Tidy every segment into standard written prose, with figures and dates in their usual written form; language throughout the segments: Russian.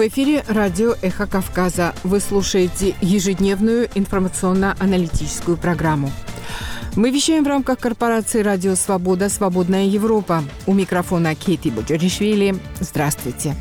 В эфире радио «Эхо Кавказа». Вы слушаете ежедневную информационно-аналитическую программу. Мы вещаем в рамках корпорации «Радио Свобода. Свободная Европа». У микрофона Кейти Боджоришвили. Здравствуйте.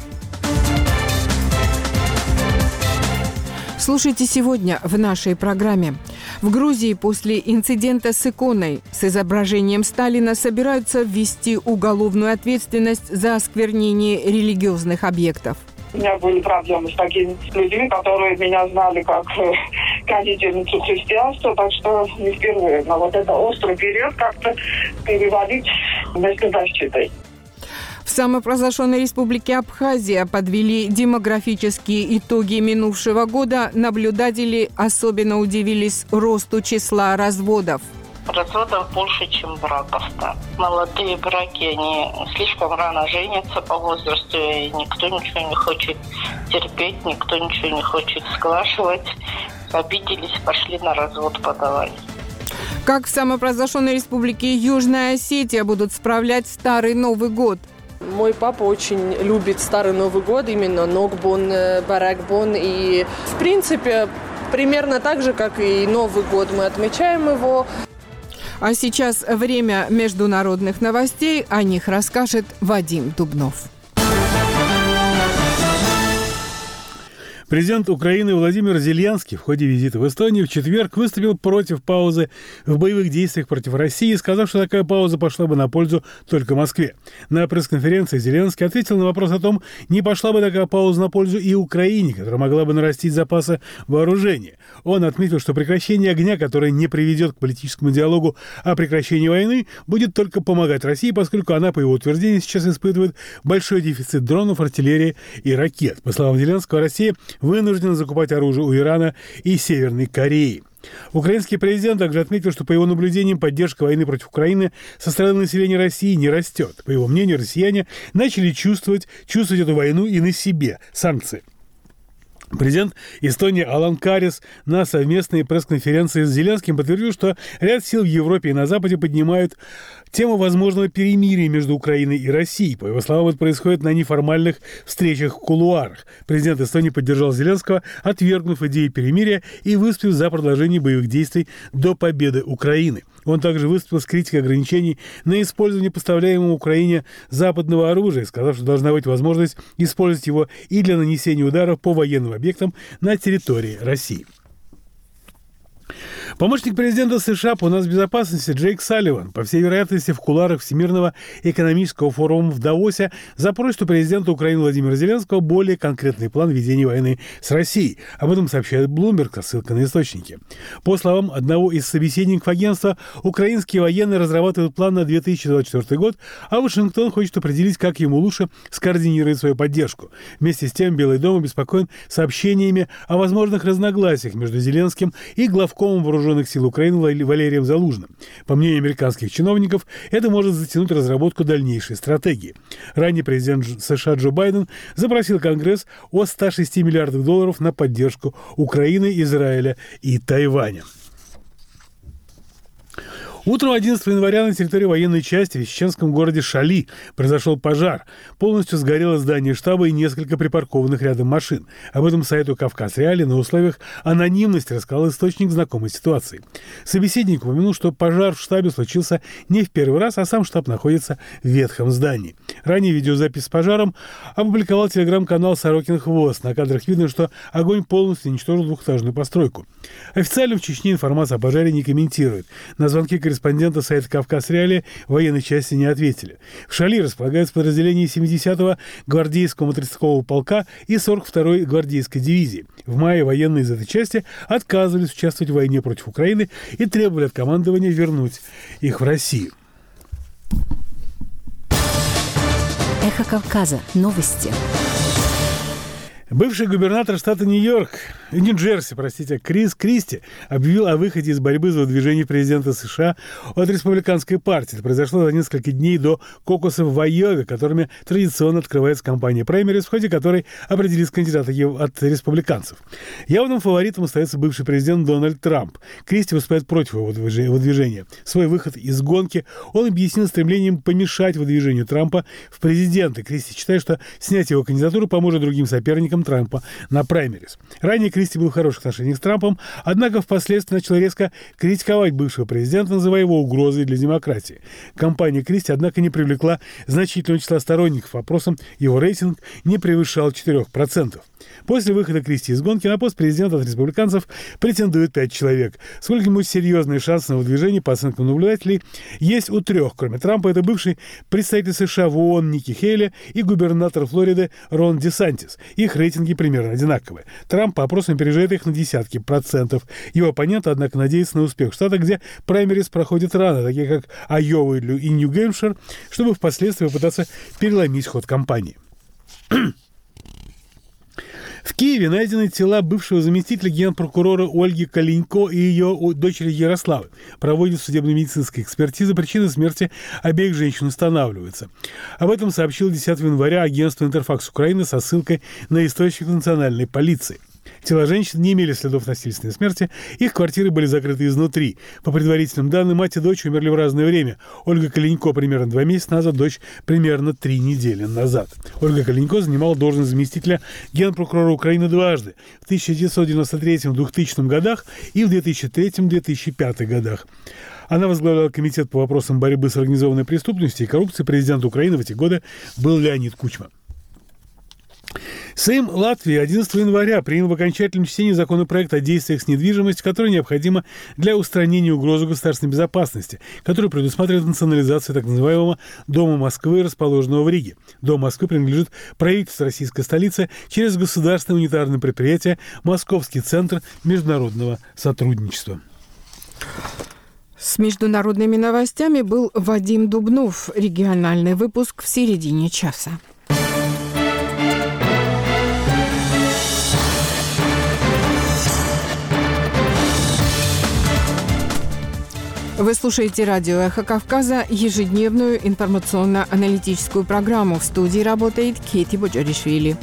Слушайте сегодня в нашей программе. В Грузии после инцидента с иконой с изображением Сталина собираются ввести уголовную ответственность за осквернение религиозных объектов. У меня были проблемы с такими людьми, которые меня знали как гонительницу христианства, так что не впервые. Но вот это острый период как-то переводить вместо защитой. В самопровозглашенной республике Абхазия подвели демографические итоги минувшего года. Наблюдатели особенно удивились росту числа разводов. Разводов больше, чем браков-то. Молодые браки, они слишком рано женятся по возрасту, и никто ничего не хочет терпеть, никто ничего не хочет сглаживать. Обиделись, пошли на развод подавать. Как в самопровозглашенной республике Южная Осетия будут справлять Старый Новый год? Мой папа очень любит Старый Новый год, именно Ногбон, Баракбон. И, в принципе, примерно так же, как и Новый год, мы отмечаем его. А сейчас время международных новостей. О них расскажет Вадим Дубнов. Президент Украины Владимир Зеленский в ходе визита в Эстонию в четверг выступил против паузы в боевых действиях против России, сказав, что такая пауза пошла бы на пользу только Москве. На пресс-конференции Зеленский ответил на вопрос о том, не пошла бы такая пауза на пользу и Украине, которая могла бы нарастить запасы вооружения. Он отметил, что прекращение огня, которое не приведет к политическому диалогу о прекращении войны, будет только помогать России, поскольку она, по его утверждению, сейчас испытывает большой дефицит дронов, артиллерии и ракет. По словам Зеленского, Россия вынуждена закупать оружие у Ирана и Северной Кореи. Украинский президент также отметил, что по его наблюдениям поддержка войны против Украины со стороны населения России не растет. По его мнению, россияне начали чувствовать эту войну и на себе санкции. Президент Эстонии Алан Карис на совместной пресс-конференции с Зеленским подтвердил, что ряд сил в Европе и на Западе поднимают тему возможного перемирия между Украиной и Россией. По его словам, это происходит на неформальных встречах в кулуарах. Президент Эстонии поддержал Зеленского, отвергнув идею перемирия и выступил за продолжение боевых действий до победы Украины. Он также выступил с критикой ограничений на использование поставляемого Украине западного оружия, сказав, что должна быть возможность использовать его и для нанесения ударов по военным объектам на территории России. Помощник президента США по нацбезопасности Джейк Салливан, по всей вероятности, в кулуарах Всемирного экономического форума в Давосе запросит у президента Украины Владимира Зеленского более конкретный план ведения войны с Россией. Об этом сообщает Bloomberg со ссылкой на источники. По словам одного из собеседников агентства, украинские военные разрабатывают план на 2024 год, а Вашингтон хочет определить, как ему лучше скоординировать свою поддержку. Вместе с тем, Белый дом обеспокоен сообщениями о возможных разногласиях между Зеленским и главкомом вооруженных сил Украины Валерием Залужным. По мнению американских чиновников, это может затянуть разработку дальнейшей стратегии. Ранее президент США Джо Байден запросил Конгресс о $106 миллиардах на поддержку Украины, Израиля и Тайваня. Утром 11 января на территории военной части в чеченском городе Шали произошел пожар. Полностью сгорело здание штаба и несколько припаркованных рядом машин. Об этом сайту «Кавказ Реалии» на условиях анонимности рассказал источник знакомой ситуации. Собеседник упомянул, что пожар в штабе случился не в первый раз, а сам штаб находится в ветхом здании. Ранее видеозапись с пожаром опубликовал телеграм-канал «Сорокин Хвост». На кадрах видно, что огонь полностью уничтожил двухэтажную постройку. Официально в Чечне информацию о пожаре не комментирует. На звонки корреспондента сайта «Кавказ Реалии» военной части не ответили. В Шали располагается подразделение 70-го гвардейского мотострелкового полка и 42-й гвардейской дивизии. В мае военные из этой части отказывались участвовать в войне против Украины и требовали от командования вернуть их в Россию. Эхо Кавказа. Новости. Бывший губернатор штата Нью-Джерси, Крис Кристи объявил о выходе из борьбы за выдвижение президента США от республиканской партии. Это произошло за несколько дней до кокусов в Айове, которыми традиционно открывается кампания праймериз, в ходе которой определится кандидата от республиканцев. Явным фаворитом остается бывший президент Дональд Трамп. Кристи выступает против его выдвижения. Свой выход из гонки он объяснил стремлением помешать выдвижению Трампа в президенты. Кристи считает, что снять его кандидатуру поможет другим соперникам победителем Трампа на праймерис. Ранее Кристи был в хороших отношениях с Трампом, однако впоследствии начал резко критиковать бывшего президента, называя его угрозой для демократии. Кампания Кристи, однако, не привлекла значительного числа сторонников. Вопросом его рейтинг не превышал 4%. После выхода Кристи из гонки на пост президента от республиканцев претендует 5 человек. Сколько-нибудь серьезные шансы на выдвижение, по оценкам наблюдателей, есть у 3. Кроме Трампа, это бывший представитель США в ООН Ники Хейли и губернатор Флориды Рон Десантис. Их рейтинги примерно одинаковые. Трамп по опросам опережает их на десятки процентов. Его оппоненты, однако, надеются на успех в штатах, где праймерис проходят рано, такие как Айова и Нью-Гэмпшир, чтобы впоследствии попытаться переломить ход кампании. В Киеве найдены тела бывшего заместителя генпрокурора Ольги Калинько и ее дочери Ярославы. Проводят судебно-медицинская экспертиза. Причины смерти обеих женщин устанавливаются. Об этом сообщил 10 января агентство «Интерфакс Украины» со ссылкой на источник национальной полиции. Тела женщин не имели следов насильственной смерти, их квартиры были закрыты изнутри. По предварительным данным, мать и дочь умерли в разное время. Ольга Калинько примерно 2 месяца назад, дочь примерно 3 недели назад. Ольга Калинько занимала должность заместителя генпрокурора Украины дважды – в 1993-2000 годах и в 2003-2005 годах. Она возглавляла комитет по вопросам борьбы с организованной преступностью и коррупцией. Президент Украины в эти годы был Леонид Кучма. Сейм Латвии 11 января принял в окончательном чтении законопроект о действиях с недвижимостью, который необходимо для устранения угрозы государственной безопасности, который предусматривает национализацию так называемого Дома Москвы, расположенного в Риге. Дом Москвы принадлежит правительству российской столицы через государственное унитарное предприятие «Московский центр международного сотрудничества». С международными новостями был Вадим Дубнов. Региональный выпуск в середине часа. Вы слушаете радио «Эхо Кавказа», ежедневную информационно-аналитическую программу. В студии работает Кейти Боджаришвили.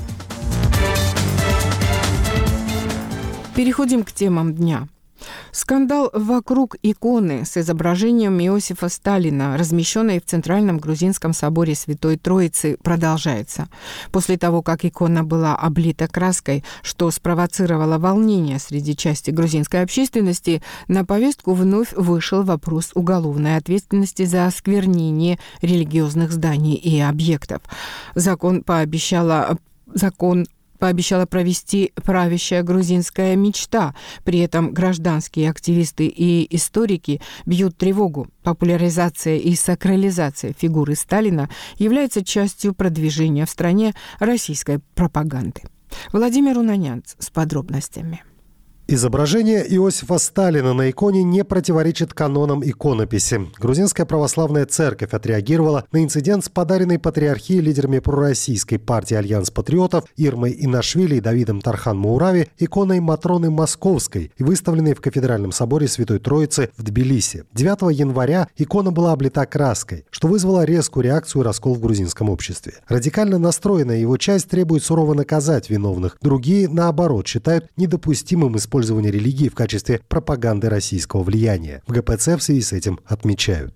Переходим к темам дня. Скандал вокруг иконы с изображением Иосифа Сталина, размещенной в Центральном грузинском соборе Святой Троицы, продолжается. После того, как икона была облита краской, что спровоцировало волнение среди части грузинской общественности, на повестку вновь вышел вопрос уголовной ответственности за осквернение религиозных зданий и объектов. Закон пообещала провести правящая грузинская мечта. При этом гражданские активисты и историки бьют тревогу. Популяризация и сакрализация фигуры Сталина является частью продвижения в стране российской пропаганды. Владимир Унанянц с подробностями. Изображение Иосифа Сталина на иконе не противоречит канонам иконописи. Грузинская православная церковь отреагировала на инцидент с подаренной патриархией лидерами пророссийской партии «Альянс патриотов» Ирмой Инашвили и Давидом Тархан-Маурави иконой Матроны Московской, выставленной в Кафедральном соборе Святой Троицы в Тбилиси. 9 января икона была облита краской, что вызвало резкую реакцию и раскол в грузинском обществе. Радикально настроенная его часть требует сурово наказать виновных. Другие, наоборот, считают недопустимым использование религии в качестве пропаганды российского влияния. В ГПЦ в связи с этим отмечают.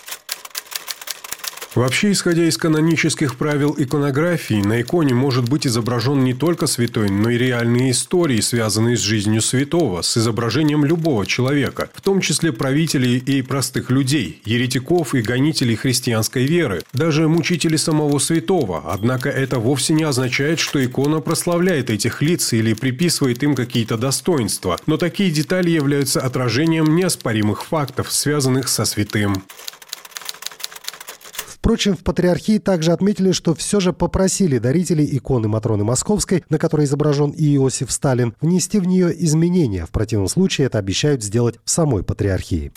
Вообще, исходя из канонических правил иконографии, на иконе может быть изображен не только святой, но и реальные истории, связанные с жизнью святого, с изображением любого человека, в том числе правителей и простых людей, еретиков и гонителей христианской веры, даже мучителей самого святого. Однако это вовсе не означает, что икона прославляет этих лиц или приписывает им какие-то достоинства, но такие детали являются отражением неоспоримых фактов, связанных со святым. Впрочем, в патриархии также отметили, что все же попросили дарителей иконы Матроны Московской, на которой изображен и Иосиф Сталин, внести в нее изменения. В противном случае это обещают сделать в самой патриархии.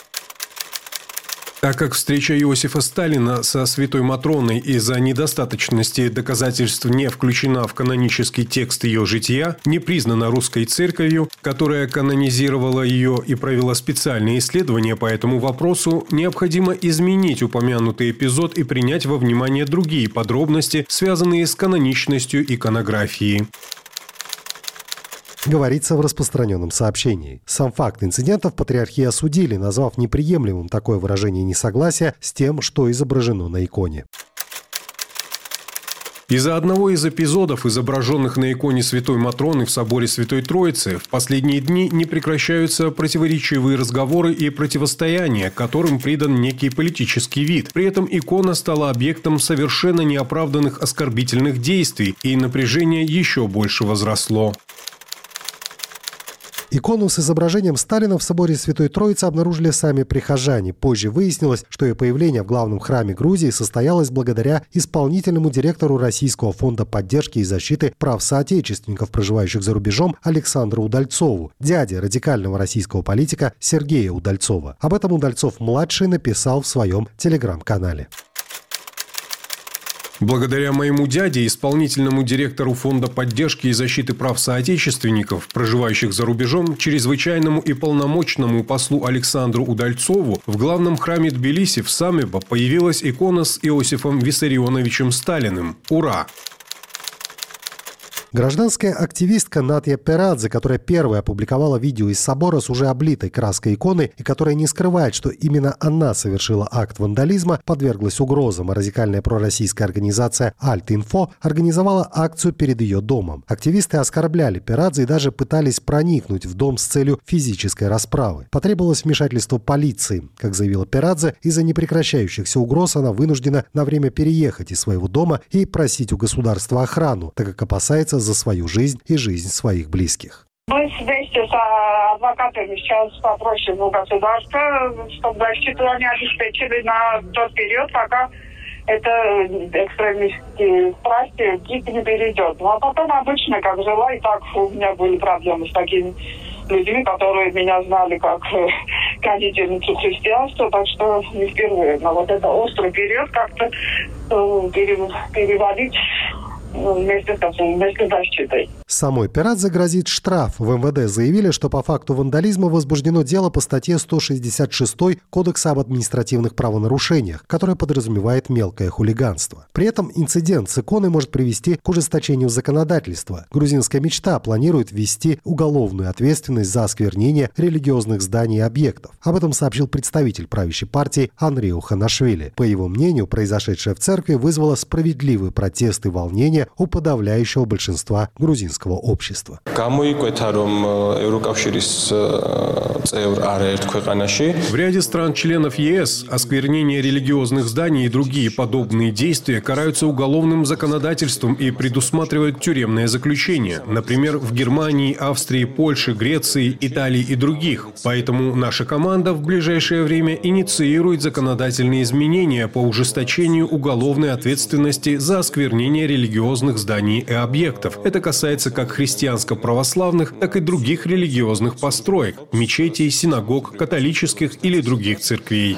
Так как встреча Иосифа Сталина со святой Матроной из-за недостаточности доказательств не включена в канонический текст ее жития, не признана русской церковью, которая канонизировала ее и провела специальные исследования по этому вопросу, необходимо изменить упомянутый эпизод и принять во внимание другие подробности, связанные с каноничностью иконографии. Говорится в распространенном сообщении. Сам факт инцидента в патриархии осудили, назвав неприемлемым такое выражение несогласия с тем, что изображено на иконе. Из-за одного из эпизодов, изображенных на иконе Святой Матроны в соборе Святой Троицы, в последние дни не прекращаются противоречивые разговоры и противостояния, которым придан некий политический вид. При этом икона стала объектом совершенно неоправданных оскорбительных действий, и напряжение еще больше возросло. Икону с изображением Сталина в соборе Святой Троицы обнаружили сами прихожане. Позже выяснилось, что ее появление в главном храме Грузии состоялось благодаря исполнительному директору Российского фонда поддержки и защиты прав соотечественников, проживающих за рубежом, Александру Удальцову, дяде радикального российского политика Сергея Удальцова. Об этом Удальцов-младший написал в своем телеграм-канале. Благодаря моему дяде, исполнительному директору Фонда поддержки и защиты прав соотечественников, проживающих за рубежом, чрезвычайному и полномочному послу Александру Удальцову, в главном храме Тбилиси в Самебо появилась икона с Иосифом Виссарионовичем Сталиным. Ура! Гражданская активистка Натья Перадзе, которая первая опубликовала видео из собора с уже облитой краской иконы и которая не скрывает, что именно она совершила акт вандализма, подверглась угрозам, а радикальная пророссийская организация «Альт-Инфо» организовала акцию перед ее домом. Активисты оскорбляли Перадзе и даже пытались проникнуть в дом с целью физической расправы. Потребовалось вмешательство полиции. Как заявила Перадзе, из-за непрекращающихся угроз она вынуждена на время переехать из своего дома и просить у государства охрану, так как опасается за свою жизнь и жизнь своих близких. Мы вместе с адвокатами сейчас попросим у государства, чтобы защиту они обеспечили на тот период, пока это экстремистские власти не перейдет. Ну а потом обычно, как жила, и так у меня были проблемы с такими людьми, которые меня знали как гонительницу христианства, так что не впервые. Но вот это острый период как-то переводить вместе с защитой. Самой Перадзе грозит штраф. В МВД заявили, что по факту вандализма возбуждено дело по статье 166 Кодекса об административных правонарушениях, которое подразумевает мелкое хулиганство. При этом инцидент с иконой может привести к ужесточению законодательства. Грузинская мечта планирует ввести уголовную ответственность за осквернение религиозных зданий и объектов. Об этом сообщил представитель правящей партии Андрей Ханашвили. По его мнению, произошедшее в церкви вызвало справедливые протесты и волнения у подавляющего большинства грузинского общества. В ряде стран-членов ЕС осквернение религиозных зданий и другие подобные действия караются уголовным законодательством и предусматривают тюремное заключение. Например, в Германии, Австрии, Польше, Греции, Италии и других. Поэтому наша команда в ближайшее время инициирует законодательные изменения по ужесточению уголовной ответственности за осквернение религиозных зданий и объектов. Это касается как христианско-православных, так и других религиозных построек, мечетей, синагог, католических или других церквей.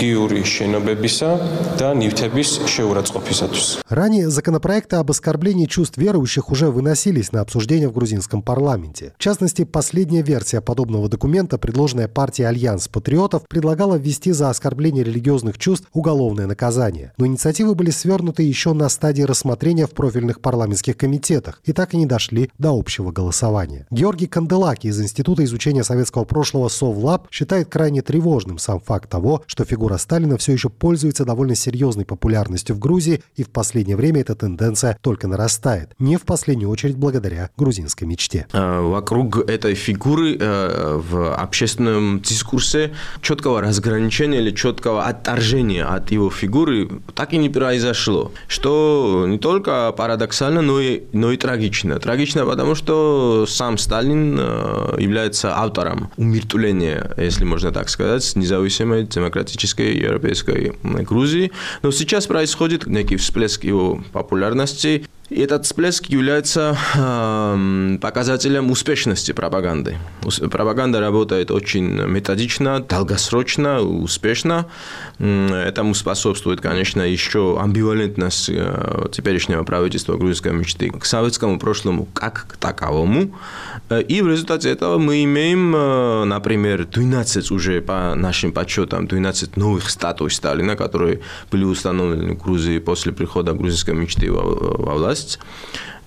Ранее законопроекты об оскорблении чувств верующих уже выносились на обсуждение в грузинском парламенте. В частности, последняя версия подобного документа, предложенная партией «Альянс патриотов», предлагала ввести за оскорбление религиозных чувств уголовное наказание. Но инициативы были свернуты еще на стадии рассмотрения в профильных парламентских комитетах и так и не дошли до общего голосования. Георгий Канделаки из Института изучения советского прошлого Совлаб считает крайне тревожным сам факт того, что фигура Сталина все еще пользуется довольно серьезной популярностью в Грузии, и в последнее время эта тенденция только нарастает, не в последнюю очередь благодаря грузинской мечте. Вокруг этой фигуры в общественном дискурсе четкого разграничения или четкого отторжения от его фигуры так и не произошло, что не только парадоксально, но и трагично. Трагично, потому что сам Сталин является автором умертвления, если можно так сказать, независимой демократической европейской Грузии. Но сейчас происходит некий всплеск его популярности. И этот всплеск является показателем успешности пропаганды. Пропаганда работает очень методично, долгосрочно, успешно. Этому способствует, конечно, еще амбивалентность теперешнего правительства грузинской мечты к советскому прошлому как к таковому. И в результате этого мы имеем, например, 12 уже по нашим подсчетам, 12 новых статуй Сталина, которые были установлены в Грузии после прихода грузинской мечты во власть.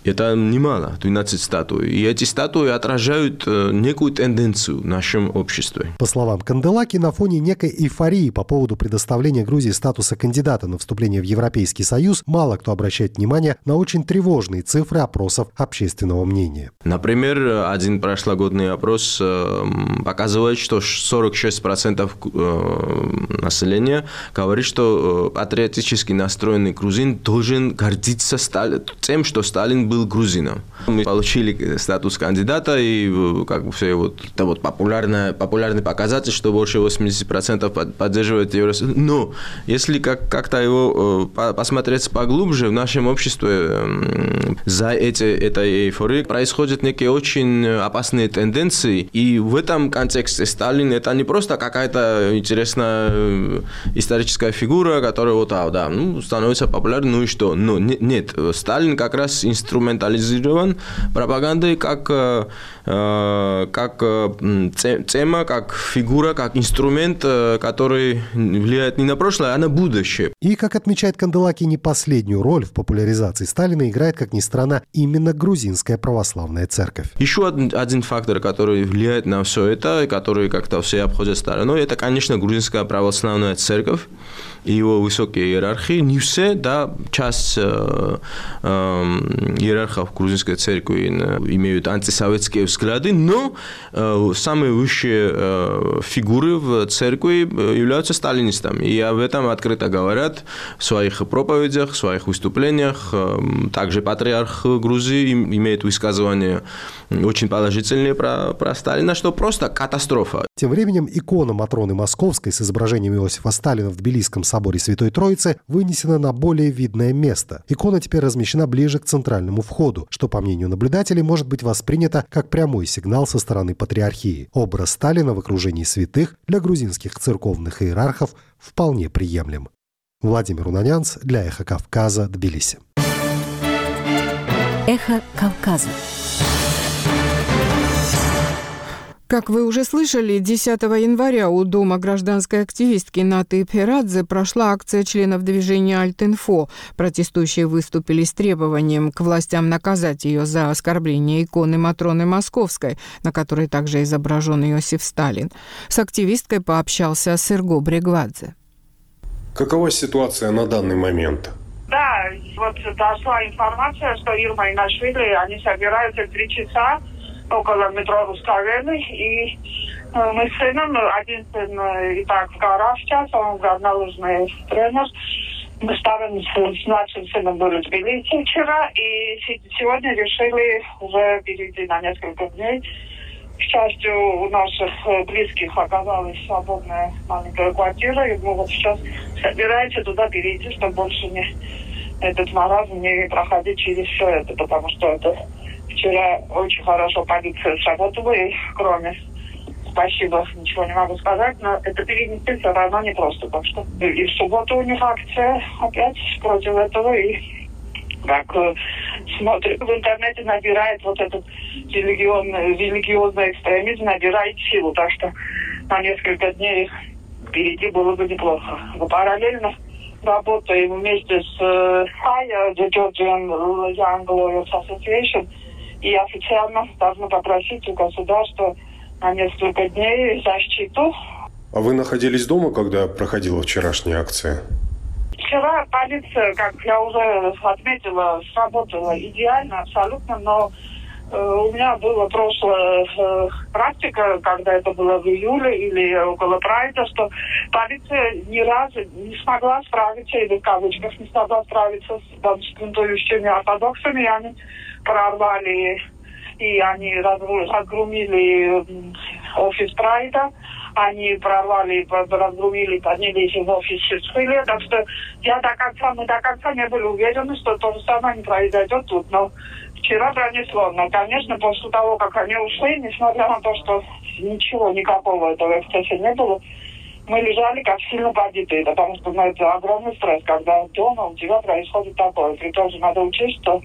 Это немало, 12 статуй. И эти статуи отражают некую тенденцию в нашем обществе. По словам Канделаки, на фоне некой эйфории по поводу предоставления Грузии статуса кандидата на вступление в Европейский Союз, мало кто обращает внимание на очень тревожные цифры опросов общественного мнения. Например, один прошлогодний опрос показывает, что 46% населения говорит, что патриотически настроенный грузин должен гордиться тем, что Сталин был грузином. Мы получили статус кандидата, и как бы все это популярный показатель, что больше 80% поддерживают Евросоюз. Но если как-то его посмотреть поглубже, в нашем обществе за этой эйфорией происходят некие очень опасные тенденции. И в этом контексте Сталин это не просто какая-то интересная историческая фигура, которая становится популярной, ну и что? Но нет, Сталин как раз инструментализирован пропагандой как тема, как фигура, как инструмент, который влияет не на прошлое, а на будущее. И, как отмечает Канделаки, не последнюю роль в популяризации Сталина играет, как ни странно, именно грузинская православная церковь. Еще один фактор, который влияет на все это, который как-то все обходят стороной, это, конечно, грузинская православная церковь и его высокие иерархии. Не все, часть иерархов грузинской церкви имеют антисоветские взгляды, но самые высшие фигуры в церкви являются сталинистами. И об этом открыто говорят в своих проповедях, в своих выступлениях. Также патриарх Грузии имеет высказывания очень положительные про Сталина, что просто катастрофа. Тем временем икона Матроны Московской с изображением Иосифа Сталина в Тбилисском соборе Святой Троицы вынесена на более видное место. Икона теперь размещена ближе к центральному входу, что, по мнению наблюдателей, может быть воспринято как прямой сигнал со стороны патриархии. Образ Сталина в окружении святых для грузинских церковных иерархов вполне приемлем. Владимир Унанянц для «Эхо Кавказа», Тбилиси. «Эхо Кавказа». Как вы уже слышали, 10 января у дома гражданской активистки Наты Пхерадзе прошла акция членов движения «Альтинфо». Протестующие выступили с требованием к властям наказать ее за оскорбление иконы Матроны Московской, на которой также изображен Иосиф Сталин. С активисткой пообщался Серго Брегвадзе. Какова ситуация на данный момент? Да, дошла информация, что Ирма и Нашвили, они собираются в 3 часа около метро Русская-Вены, и мы с сыном, один сын и так в горах сейчас, он горнолыжный тренер, мы с младшим сыном были в Тбилиси вчера, и сегодня решили уже перейти на несколько дней. К счастью, у наших близких оказалась свободная маленькая квартира, и мы сейчас собираемся туда перейти, чтобы больше этот маразм не проходить через все это, потому что это вчера очень хорошо полиция сработала, и кроме спасибо ничего не могу сказать, но это перенести все равно непросто. Так что и в субботу у них акция опять против этого, и как смотрит в интернете, набирает этот религиозный экстремизм, набирает силу. Так что на несколько дней впереди было бы неплохо. Но параллельно работаем вместе с The Georgian Young Lawyers Association, и официально должны попросить у государства на несколько дней защиту. А вы находились дома, когда проходила вчерашняя акция? Вчера полиция, как я уже отметила, сработала идеально, абсолютно, но у меня была прошлая практика, когда это было в июле или около Прайда, что полиция ни разу не смогла справиться, или в кавычках не смогла справиться с бунтующими ортодоксами, и они прорвали, и они разгромили офис Прайда, они прорвали, разгромили, поднялись в офис Сицилии, так что мы до конца не были уверены, что то же самое не произойдет тут, но вчера пронесло. Но, конечно, после того, как они ушли, несмотря на то, что никакого этого эксцесса не было, мы лежали как сильно побитые, потому что это огромный стресс, когда дома у тебя происходит такое. При том же надо учесть, что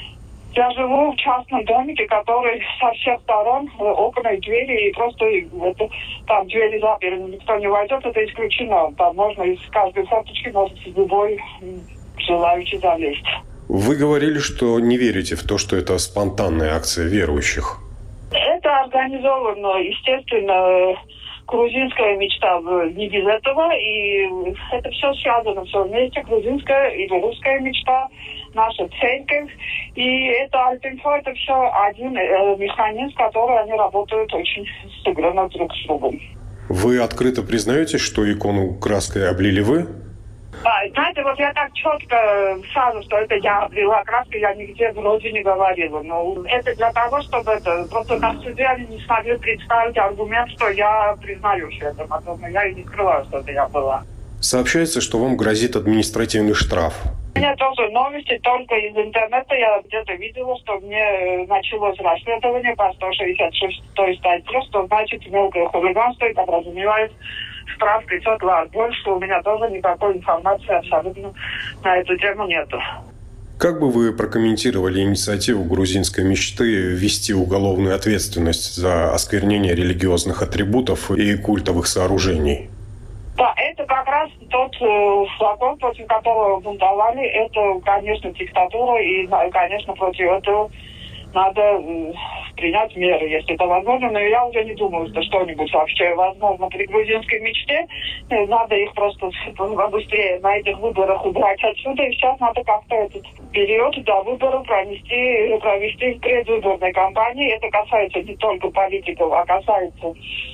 я живу в частном домике, который со всех сторон, окна и двери, и просто там двери заперты, никто не войдет, это исключено. Там можно из каждой форточки может любой желающий залезть. Вы говорили, что не верите в то, что это спонтанная акция верующих. Это организовано, естественно, грузинская мечта не без этого, и это все связано, все вместе, грузинская или русская мечта, наша церковь, и это Альтинфо, это все один механизм, который они работают очень сыгранно друг с другом. Вы открыто признаете, что икону краской облили вы? Знаете, вот я так четко сразу, что это я облила краской, я нигде вроде не говорила. Но это для того, чтобы это... Просто на суде они не смогли представить аргумент, что я признаюсь в этом. А то я и не скрываю, что это я была. Сообщается, что вам грозит административный штраф. У меня тоже новости только из интернета. Я где-то видела, что мне началось расследование по 166 статье, что значит мелкое хулиганство, и подразумевает штраф 500 лар. Больше у меня тоже никакой информации абсолютно на эту тему нету. Как бы вы прокомментировали инициативу грузинской мечты ввести уголовную ответственность за осквернение религиозных атрибутов и культовых сооружений? Да, это как раз тот закон, против которого бунтовали. Это, конечно, диктатура, и, конечно, против этого надо принять меры, если это возможно. Но я уже не думаю, что что-нибудь вообще возможно при грузинской мечте. Надо их просто побыстрее на этих выборах убрать отсюда. И сейчас надо как-то этот период до выборов провести в предвыборной кампании. Это касается не только политиков, а касается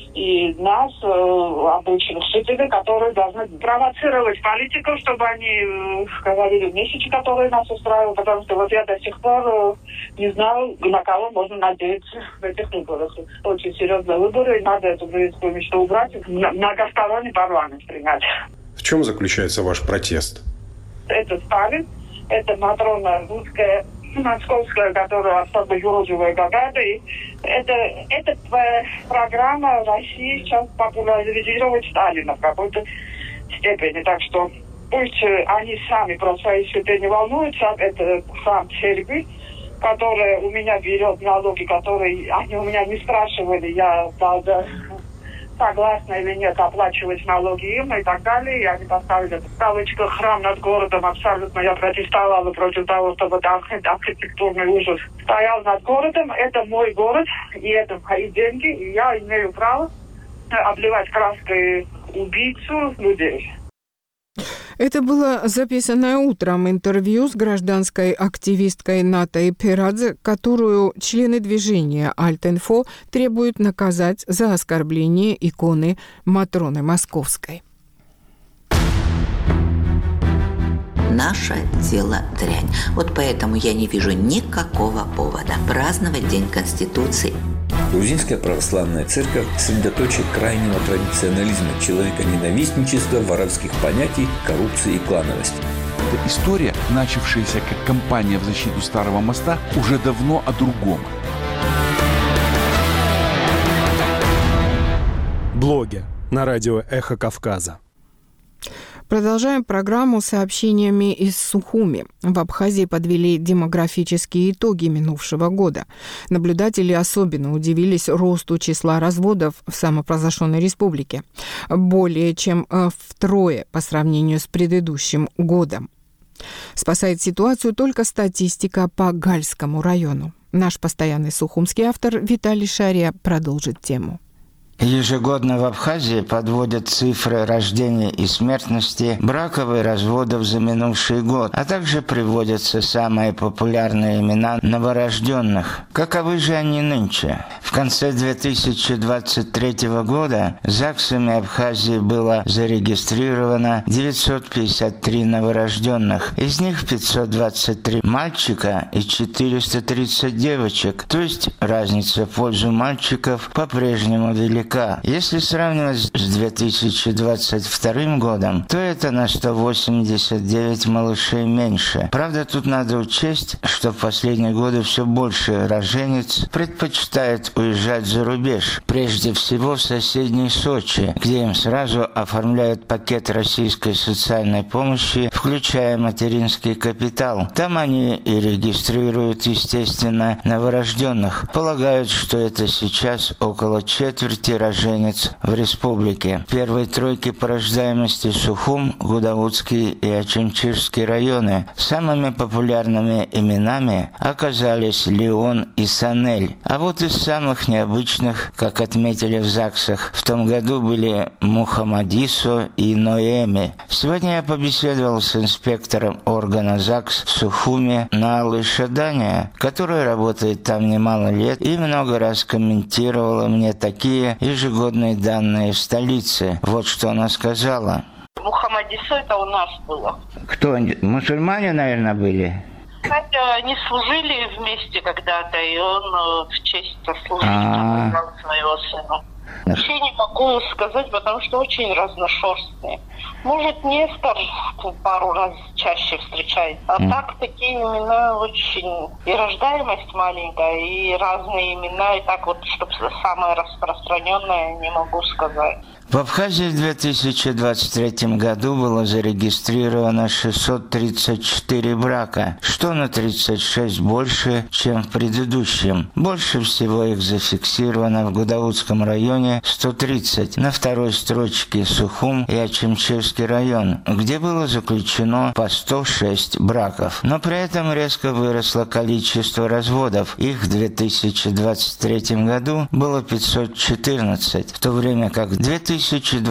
и нас, обычных жителей, которые должны провоцировать политиков, чтобы они говорили месседжи, которые нас устраивают. Потому что вот я до сих пор не знаю, на кого можно надеяться в этих выборах. Очень серьезные выборы, и надо эту грузинскую мечту убрать, многосторонний парламент принять. В чем заключается ваш протест? Это Сталин, это Матрона русская, московская, которая особо юродивая какая-то. И это программа России сейчас популяризировать Сталина в какой-то степени. Так что пусть они сами про свои святы не волнуются. Это храм церкви, которая у меня берет налоги, которые они у меня не спрашивали, я согласна или нет оплачивать налоги им и так далее. И они поставили табличку «Храм над городом». Абсолютно я протестовала против того, чтобы там архитектурный ужас стоял над городом. Это мой город, и это мои деньги, и я имею право обливать краской убийцу людей. Это было записанное утром интервью с гражданской активисткой Натой Пирадзе, которую члены движения Альтинфо требуют наказать за оскорбление иконы Матроны Московской. Наше дело дрянь. Вот поэтому я не вижу никакого повода праздновать День Конституции. Грузинская православная церковь – средоточие крайнего традиционализма, человеконенавистничества, воровских понятий, коррупции и клановости. Эта история, начавшаяся как кампания в защиту Старого моста, уже давно о другом. Блоги на радио «Эхо Кавказа». Продолжаем программу сообщениями из Сухуми. В Абхазии подвели демографические итоги минувшего года. Наблюдатели особенно удивились росту числа разводов в самопровозглашенной республике. Более чем втрое по сравнению с предыдущим годом. Спасает ситуацию только статистика по Гальскому району. Наш постоянный сухумский автор Виталий Шария продолжит тему. Ежегодно в Абхазии подводят цифры рождения и смертности, браков и разводов за минувший год, а также приводятся самые популярные имена новорожденных. Каковы же они нынче? В конце 2023 года ЗАГСами Абхазии было зарегистрировано 953 новорожденных, из них 523 мальчика и 430 девочек, то есть разница в пользу мальчиков по-прежнему велика. Если сравнивать с 2022 годом, то это на 189 малышей меньше. Правда, тут надо учесть, что в последние годы все больше роженец предпочитает уезжать за рубеж, прежде всего в соседний Сочи, где им сразу оформляют пакет российской социальной помощи в включая материнский капитал. Там они и регистрируют, естественно, новорожденных. Полагают, что это сейчас около четверти роженец в республике. В первой тройке по рождаемости Сухум, Гудаутский и Ачимчирский районы. Самыми популярными именами оказались Леон и Санель. А вот из самых необычных, как отметили в ЗАГСах, в том году были Мухаммадисо и Ноэми. Сегодня я побеседовал с инспектором органа ЗАГС в Сухуме Наалой Шадания, которая работает там немало лет и много раз комментировала мне такие ежегодные данные в столице. Вот что она сказала. Мухаммадисо это у нас было. Кто? Мусульмане, наверное, были? Кстати, они служили вместе когда-то, и он в честь сослужения назвал своего сына. Вообще не могу сказать, потому что очень разношерстные. Может, Нестор пару раз чаще встречается. А так такие имена очень... И рождаемость маленькая, и разные имена. И так вот, чтобы самое распространенное, не могу сказать. В Абхазии в 2023 году было зарегистрировано 634 брака, что на 36 больше, чем в предыдущем. Больше всего их зафиксировано в Гудаутском районе 130, на второй строчке Сухум и Ачимчирский район, где было заключено по 106 браков. Но при этом резко выросло количество разводов. Их в 2023 году было 514, в то время как в 2022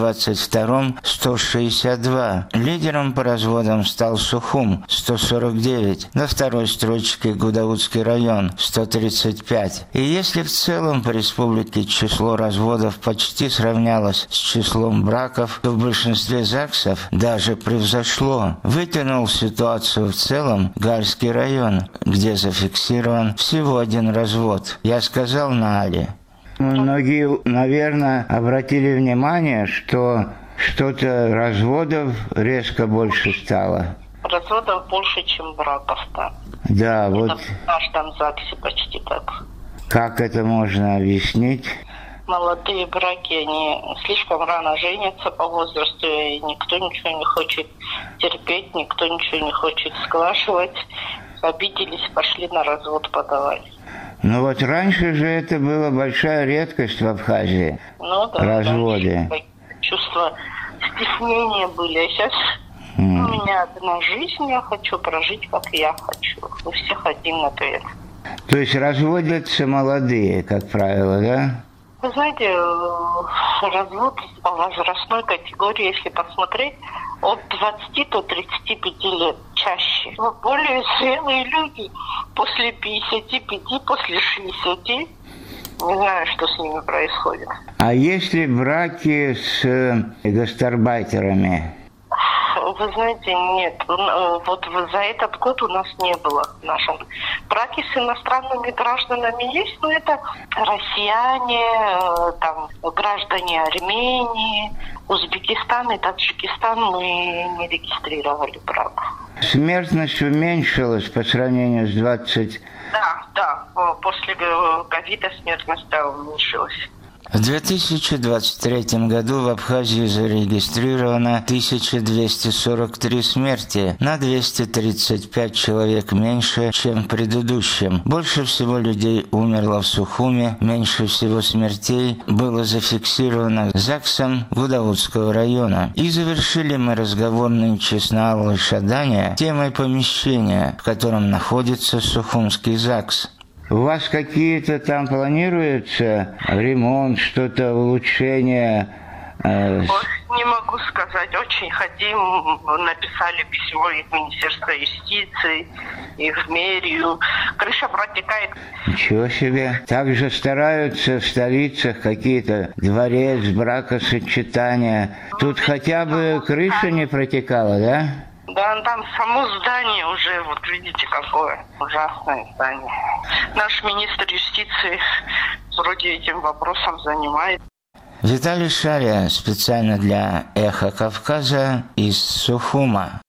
162. Лидером по разводам стал Сухум 149. На второй строчке Гудаутский район 135. И если в целом по республике число разводов почти сравнялось с числом браков, то в большинстве ЗАГСов даже превзошло. Вытянул ситуацию в целом Гальский район, где зафиксирован всего один развод. Я сказал Наале. Многие, наверное, обратили внимание, что что-то разводов резко больше стало. Разводов больше, чем браков-то. Да, это вот. В каждом ЗАГСе почти так. Как это можно объяснить? Молодые браки, они слишком рано женятся по возрасту, и никто ничего не хочет терпеть, никто ничего не хочет сглаживать. Обиделись, пошли на развод подавать. Ну вот раньше же это была большая редкость в Абхазии. Ну да. Разводы. Да, чувства стеснения были. А сейчас у меня одна жизнь, я хочу прожить, как я хочу. У всех один ответ. То есть разводятся молодые, как правило, да? Вы знаете, развод по возрастной категории, если посмотреть, от 20 до 35 лет чаще. Но более зрелые люди после 55, после 60, не знаю, что с ними происходит. А есть ли браки с гастарбайтерами? Вы знаете, нет. Вот за этот год у нас не было в нашем. Браки с иностранными гражданами есть, но это россияне, там, граждане Армении, Узбекистан и Таджикистан мы не регистрировали брак. Смертность уменьшилась по сравнению с 20... Да. После ковида смертность уменьшилась. В 2023 году в Абхазии зарегистрировано 1243 смерти, на 235 человек меньше, чем в предыдущем. Больше всего людей умерло в Сухуме, меньше всего смертей было зафиксировано ЗАГСом Гудаутского района. И завершили мы разговор нынче с Наалой Шадания темой помещения, в котором находится Сухумский ЗАГС. У вас какие-то там планируются ремонт, что-то, улучшение? Не могу сказать. Очень хотим. Написали письмо и в Министерство юстиции, и в мэрию. Крыша протекает. Ничего себе. Также стараются в столицах какие-то дворец, бракосочетания. Тут хотя бы крыша не протекала, да? Да, там само здание уже, вот видите, какое ужасное здание. Наш министр юстиции вроде этим вопросом занимается. Виталий Шария специально для «Эхо Кавказа» из Сухума.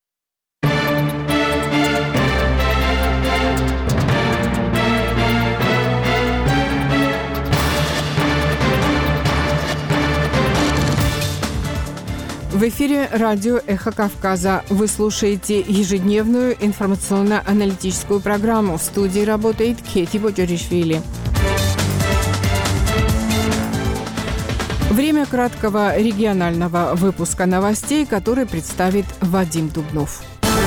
В эфире радио «Эхо Кавказа». Вы слушаете ежедневную информационно-аналитическую программу. В студии работает Кети Боджоришвили. Время краткого регионального выпуска новостей, который представит Вадим Дубнов.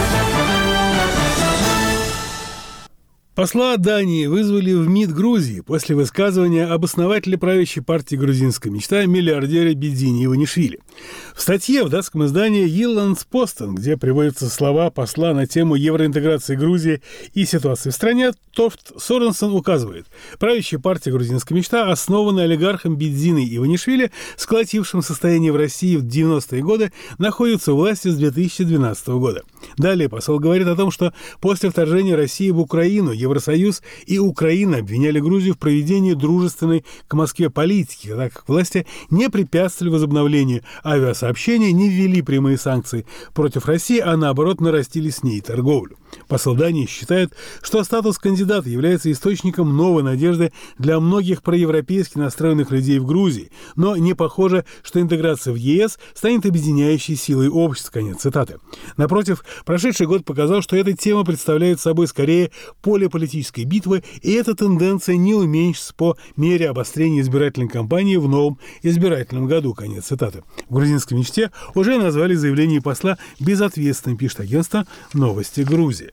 Посла Дании вызвали в МИД Грузии после высказывания обоснователя правящей партии «Грузинская мечта» миллиардера Бедзини Иванишвили. В статье в датском издании «Йилландспостен», где приводятся слова посла на тему евроинтеграции Грузии и ситуации в стране, Торфт Соренсон указывает, правящая партия «Грузинская мечта» основана олигархом Бедзиной Иванишвили, сколотившим состояние в России в 90-е годы, находится у власти с 2012 года. Далее посол говорит о том, что после вторжения России в Украину Евросоюз и Украина обвиняли Грузию в проведении дружественной к Москве политики, так как власти не препятствовали возобновлению авиасообщения, не ввели прямые санкции против России, а наоборот нарастили с ней торговлю. Посол Дании считает, что статус кандидата является источником новой надежды для многих проевропейски настроенных людей в Грузии, но не похоже, что интеграция в ЕС станет объединяющей силой общества. Конец цитаты. Напротив, прошедший год показал, что эта тема представляет собой скорее поле политической битвы, и эта тенденция не уменьшится по мере обострения избирательной кампании в новом избирательном году. Конец цитаты. В грузинской мечте уже назвали заявление посла безответственным, пишет агентство «Новости Грузии».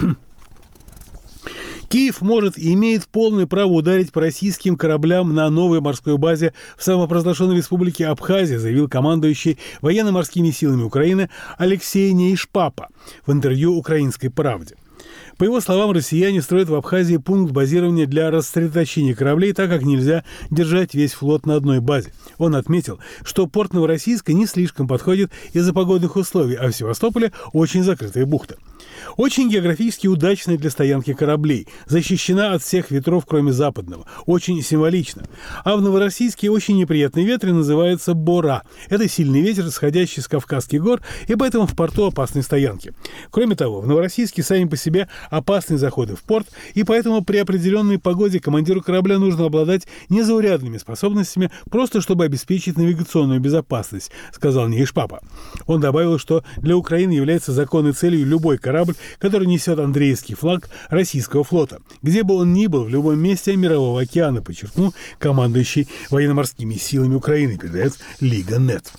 Киев может и имеет полное право ударить по российским кораблям на новой морской базе в самопровозглашенной республике Абхазия, заявил командующий военно-морскими силами Украины Алексей Нейшпапа в интервью «Украинской правде». По его словам, россияне строят в Абхазии пункт базирования для рассредоточения кораблей, так как нельзя держать весь флот на одной базе. Он отметил, что порт Новороссийска не слишком подходит из-за погодных условий, а в Севастополе очень закрытая бухта. Очень географически удачная для стоянки кораблей, защищена от всех ветров, кроме западного. Очень символично. А в Новороссийске очень неприятный ветер называется Бора. Это сильный ветер, сходящий с Кавказских гор, и поэтому в порту опасной стоянки. Кроме того, в Новороссийске сами по себе опасные заходы в порт, и поэтому при определенной погоде командиру корабля нужно обладать незаурядными способностями, просто чтобы обеспечить навигационную безопасность, сказал Нейшпапа. Он добавил, что для Украины является законной целью любой корабль, который несет Андреевский флаг российского флота, где бы он ни был в любом месте Мирового океана, подчеркнул командующий военно-морскими силами Украины, передает Лига.нет.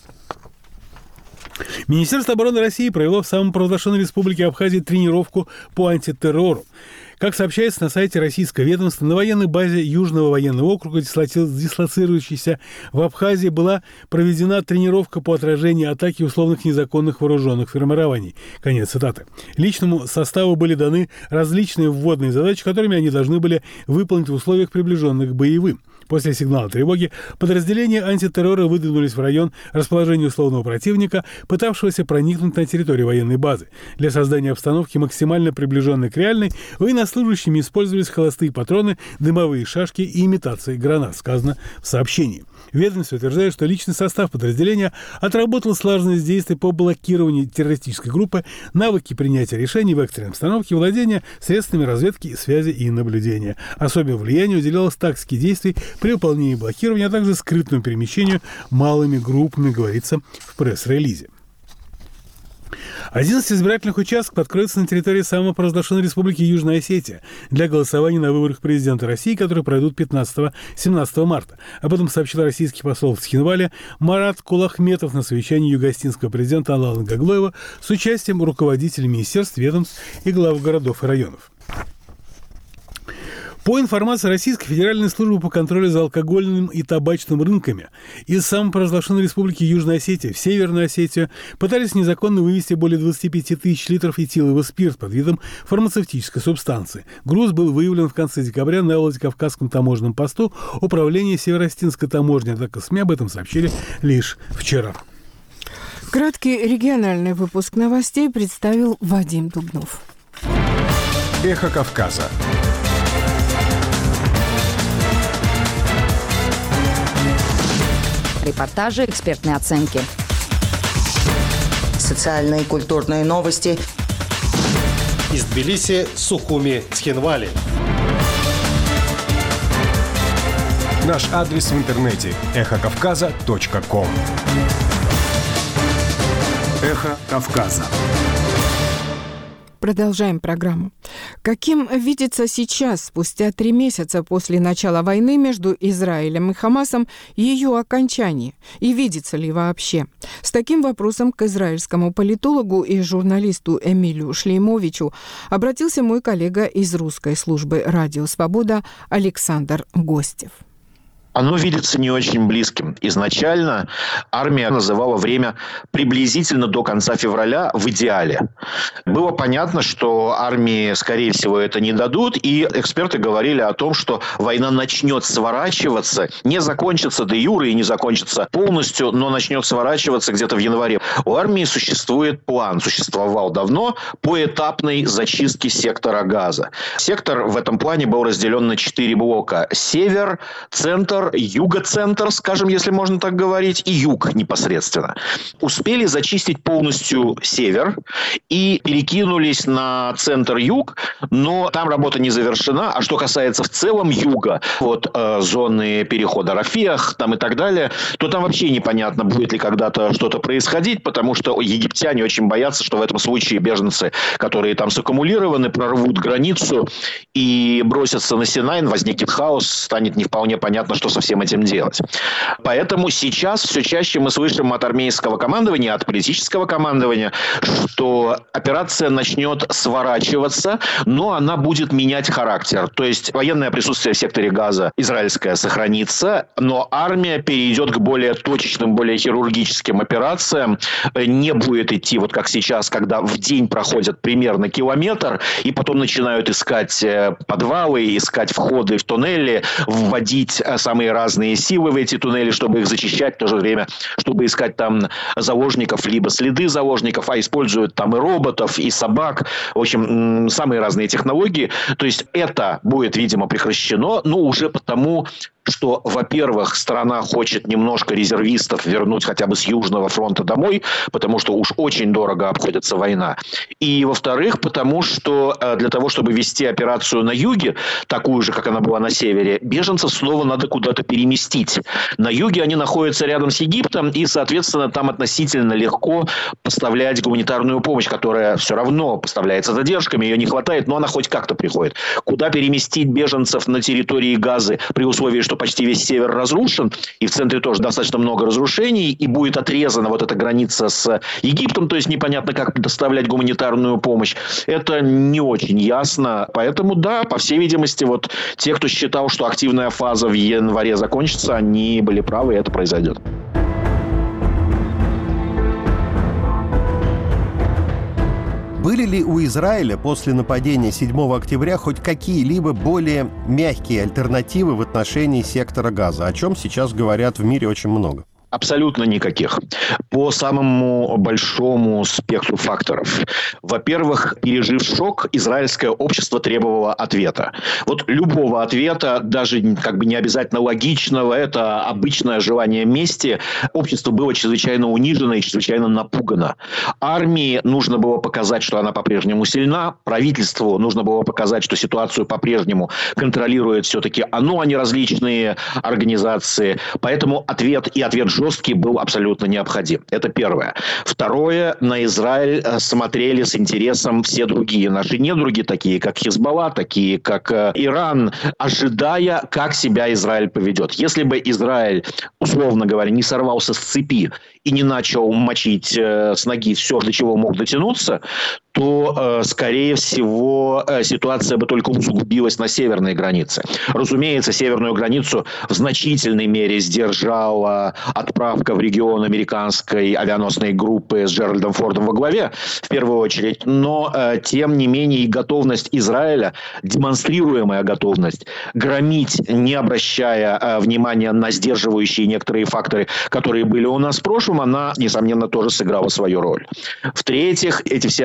Министерство обороны России провело в самопровозглашенной республике Абхазия тренировку по антитеррору. Как сообщается на сайте российского ведомства, на военной базе Южного военного округа, дислоцирующейся в Абхазии, была проведена тренировка по отражению атаки условных незаконных вооруженных формирований. Конец цитаты. Личному составу были даны различные вводные задачи, которыми они должны были выполнить в условиях, приближенных к боевым. После сигнала тревоги подразделения антитеррора выдвинулись в район расположения условного противника, пытавшегося проникнуть на территорию военной базы. Для создания обстановки, максимально приближенной к реальной, военнослужащими использовались холостые патроны, дымовые шашки и имитации гранат, сказано в сообщении. Ведомство утверждает, что личный состав подразделения отработал слаженность действий по блокированию террористической группы, навыки принятия решений в экстренной обстановке, владения средствами разведки, связи и наблюдения. Особое влияние уделялось тактике действий при выполнении блокирования, а также скрытному перемещению малыми группами, говорится в пресс-релизе. 11 избирательных участков откроются на территории самопровозглашенной республики Южная Осетия для голосования на выборах президента России, которые пройдут 15-17 марта. Об этом сообщил российский посол в Цхинвале Марат Кулахметов на совещании югоостинского президента Алана Гаглоева с участием руководителей министерств, ведомств и глав городов и районов. По информации Российской Федеральной службы по контролю за алкогольным и табачным рынками, из самопровозглашенной республики Южная Осетия в Северную Осетию пытались незаконно вывести более 25 тысяч литров этилового спирта под видом фармацевтической субстанции. Груз был выявлен в конце декабря на Владикавказском таможенном посту управления Северо-Осетинской таможни, однако СМИ об этом сообщили лишь вчера. Краткий региональный выпуск новостей представил Вадим Дубнов. Эхо Кавказа. Репортажи, экспертные оценки. Социальные и культурные новости. Из Тбилиси, Сухуми, Цхинвали. Наш адрес в интернете – эхокавказа.ком. Эхо Кавказа. Продолжаем программу. Каким видится сейчас, спустя 3 месяца после начала войны между Израилем и Хамасом, ее окончание? И видится ли вообще? С таким вопросом к израильскому политологу и журналисту Эмилю Шлеймовичу обратился мой коллега из русской службы «Радио Свобода» Александр Гостев. Оно видится не очень близким. Изначально армия называла время приблизительно до конца февраля в идеале. Было понятно, что армии, скорее всего, это не дадут, и эксперты говорили о том, что война начнет сворачиваться, не закончится де юре и не закончится полностью, но начнет сворачиваться где-то в январе. У армии существует план, существовал давно, поэтапной зачистки сектора Газа. Сектор в этом плане был разделен на 4 блока. Север, центр, юго-центр, скажем, если можно так говорить, и юг непосредственно. Успели зачистить полностью север и перекинулись на центр-юг, но там работа не завершена. А что касается в целом юга, зоны перехода Рафиах там и так далее, то там вообще непонятно, будет ли когда-то что-то происходить, потому что египтяне очень боятся, что в этом случае беженцы, которые там саккумулированы, прорвут границу и бросятся на Синай, возникнет хаос, станет не вполне понятно, что со всем этим делать. Поэтому сейчас все чаще мы слышим от армейского командования, от политического командования, что операция начнет сворачиваться, но она будет менять характер. То есть военное присутствие в секторе Газа израильское сохранится, но армия перейдет к более точечным, более хирургическим операциям. Не будет идти вот как сейчас, когда в день проходят примерно километр, и потом начинают искать подвалы, искать входы в туннели, вводить самые разные силы в эти туннели, чтобы их зачищать, в то же время, чтобы искать там заложников, либо следы заложников, а используют там и роботов, и собак, в общем, самые разные технологии. То есть это будет, видимо, прекращено, но уже потому, что, во-первых, страна хочет немножко резервистов вернуть хотя бы с Южного фронта домой, потому что уж очень дорого обходится война. И, во-вторых, потому что для того, чтобы вести операцию на юге, такую же, как она была на севере, беженцев снова надо куда-то переместить. На юге они находятся рядом с Египтом, и, соответственно, там относительно легко поставлять гуманитарную помощь, которая все равно поставляется задержками, ее не хватает, но она хоть как-то приходит. Куда переместить беженцев на территории Газы при условии, что почти весь север разрушен, и в центре тоже достаточно много разрушений, и будет отрезана вот эта граница с Египтом, то есть непонятно, как доставлять гуманитарную помощь. Это не очень ясно. Поэтому, да, по всей видимости, вот те, кто считал, что активная фаза в январе закончится, они были правы, и это произойдет. Были ли у Израиля после нападения 7 октября хоть какие-либо более мягкие альтернативы в отношении сектора Газа, о чем сейчас говорят в мире очень много? Абсолютно никаких. По самому большому спектру факторов. Во-первых, пережив шок, израильское общество требовало ответа. Вот любого ответа, даже как бы не обязательно логичного, это обычное желание мести. Общество было чрезвычайно унижено и чрезвычайно напугано. Армии нужно было показать, что она по-прежнему сильна. Правительству нужно было показать, что ситуацию по-прежнему контролирует все-таки оно, а не различные организации. Поэтому ответ жесткий был абсолютно необходим. Это первое. Второе. На Израиль смотрели с интересом все другие наши недруги, такие как Хизбалла, такие как Иран, ожидая, как себя Израиль поведет. Если бы Израиль, условно говоря, не сорвался с цепи и не начал мочить с ноги все, до чего мог дотянуться, то, скорее всего, ситуация бы только усугубилась на северной границе. Разумеется, северную границу в значительной мере сдержала отправка в регион американской авианосной группы с Джеральдом Фордом во главе, в первую очередь. Но, тем не менее, и готовность Израиля, демонстрируемая готовность громить, не обращая внимания на сдерживающие некоторые факторы, которые были у нас в прошлом, она, несомненно, тоже сыграла свою роль. В-третьих, эти все ожидания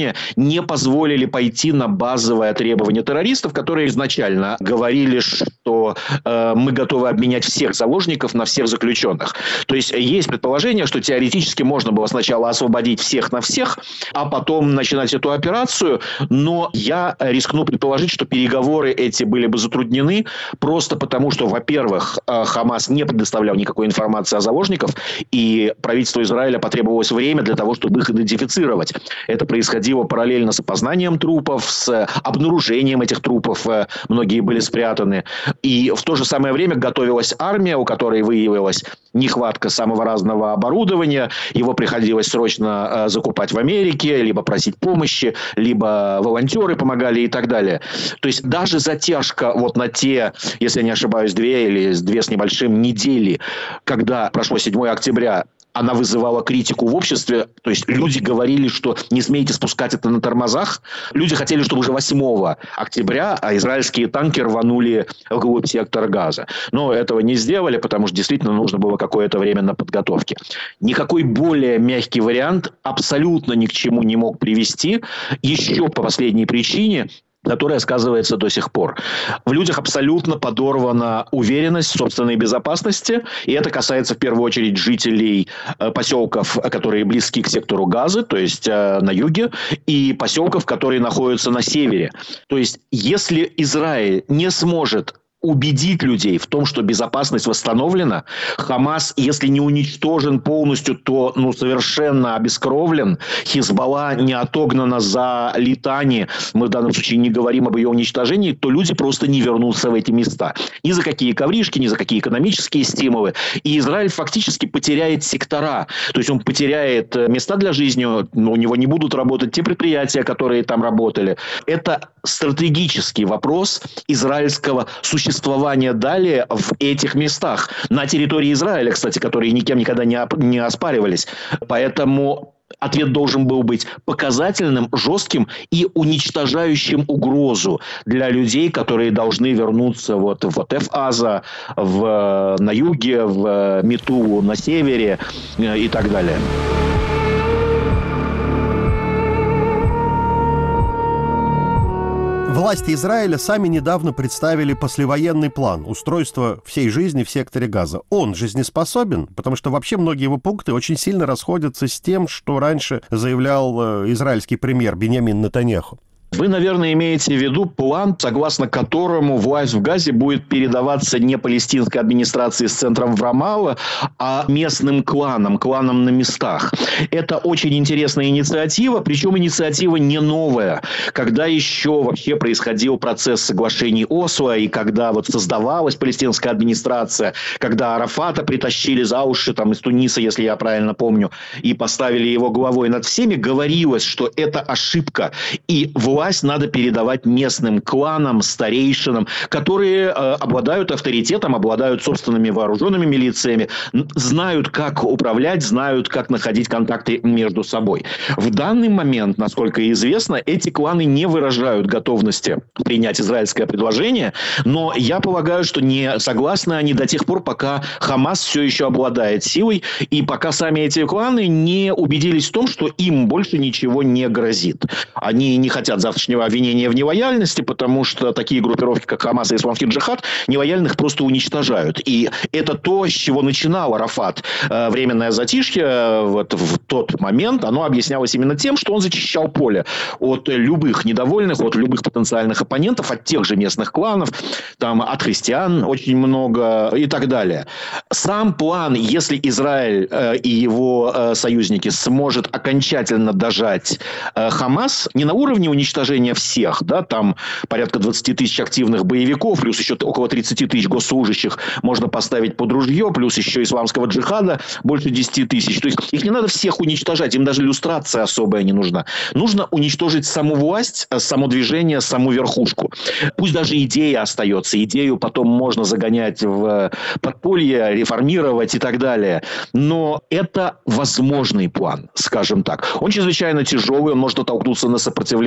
предложения не позволили пойти на базовое требование террористов, которые изначально говорили, что мы готовы обменять всех заложников на всех заключенных. То есть есть предположение, что теоретически можно было сначала освободить всех на всех, а потом начинать эту операцию. Но я рискну предположить, что переговоры эти были бы затруднены просто потому, что, во-первых, Хамас не предоставлял никакой информации о заложниках, и правительству Израиля потребовалось время для того, чтобы их идентифицировать. Это происходило параллельно с опознанием трупов, с обнаружением этих трупов. Многие были спрятаны. И в то же самое время готовилась армия, у которой выявилась нехватка самого разного оборудования. Его приходилось срочно закупать в Америке, либо просить помощи, либо волонтеры помогали и так далее. То есть даже затяжка вот на те, если я не ошибаюсь, 2 с небольшим недели, когда прошло 7 октября, она вызывала критику в обществе. То есть люди говорили, что не смейте спускать это на тормозах. Люди хотели, чтобы уже 8 октября израильские танки рванули вглубь сектора Газа. Но этого не сделали, потому что действительно нужно было какое-то время на подготовке. Никакой более мягкий вариант абсолютно ни к чему не мог привести. Еще по последней причине, которая сказывается до сих пор. В людях абсолютно подорвана уверенность в собственной безопасности. И это касается в первую очередь жителей поселков, которые близки к сектору Газы, то есть на юге, и поселков, которые находятся на севере. То есть если Израиль не сможет убедить людей в том, что безопасность восстановлена, Хамас, если не уничтожен полностью, то совершенно обескровлен, Хизбалла не отогнана за Литани, мы в данном случае не говорим об ее уничтожении, то люди просто не вернутся в эти места. Ни за какие ковришки, ни за какие экономические стимулы. И Израиль фактически потеряет сектора. То есть он потеряет места для жизни, у него не будут работать те предприятия, которые там работали. Это стратегический вопрос израильского существования далее в этих местах. На территории Израиля, кстати, которые никем никогда не оспаривались. Поэтому ответ должен был быть показательным, жестким и уничтожающим угрозу для людей, которые должны вернуться в Эф-Аза, на юге, в Мету на севере и так далее. Власти Израиля сами недавно представили послевоенный план устройства всей жизни в секторе Газа. Он жизнеспособен, потому что вообще многие его пункты очень сильно расходятся с тем, что раньше заявлял израильский премьер Биньямин Нетаньяху. Вы, наверное, имеете в виду план, согласно которому власть в Газе будет передаваться не палестинской администрации с центром в Рамалло, а местным кланам на местах. Это очень интересная инициатива, причем инициатива не новая. Когда еще вообще происходил процесс соглашений Осло, и когда создавалась палестинская администрация, когда Арафата притащили за уши из Туниса, если я правильно помню, и поставили его главой над всеми, говорилось, что это ошибка. И власть надо передавать местным кланам, старейшинам, которые обладают авторитетом, обладают собственными вооруженными милициями, знают, как управлять, знают, как находить контакты между собой. В данный момент, насколько известно, эти кланы не выражают готовности принять израильское предложение, но я полагаю, что не согласны они до тех пор, пока Хамас все еще обладает силой, и пока сами эти кланы не убедились в том, что им больше ничего не грозит. Они не хотят завтрашнего обвинения в нелояльности, потому что такие группировки, как Хамас и Исламский джихад, нелояльных просто уничтожают. И это то, с чего начинал Арафат. Временное затишье в тот момент, оно объяснялось именно тем, что он зачищал поле от любых недовольных, от любых потенциальных оппонентов, от тех же местных кланов, от христиан очень много и так далее. Сам план, если Израиль и его союзники сможет окончательно дожать Хамас, не на уровне уничтожения всех, там порядка 20 тысяч активных боевиков, плюс еще около 30 тысяч госслужащих можно поставить под ружье, плюс еще исламского джихада больше 10 тысяч. То есть их не надо всех уничтожать, им даже люстрация особая не нужна. Нужно уничтожить саму власть, само движение, саму верхушку. Пусть даже идея остается, идею потом можно загонять в подполье, реформировать и так далее. Но это возможный план, скажем так. Он чрезвычайно тяжелый, он может натолкнуться на сопротивление как раз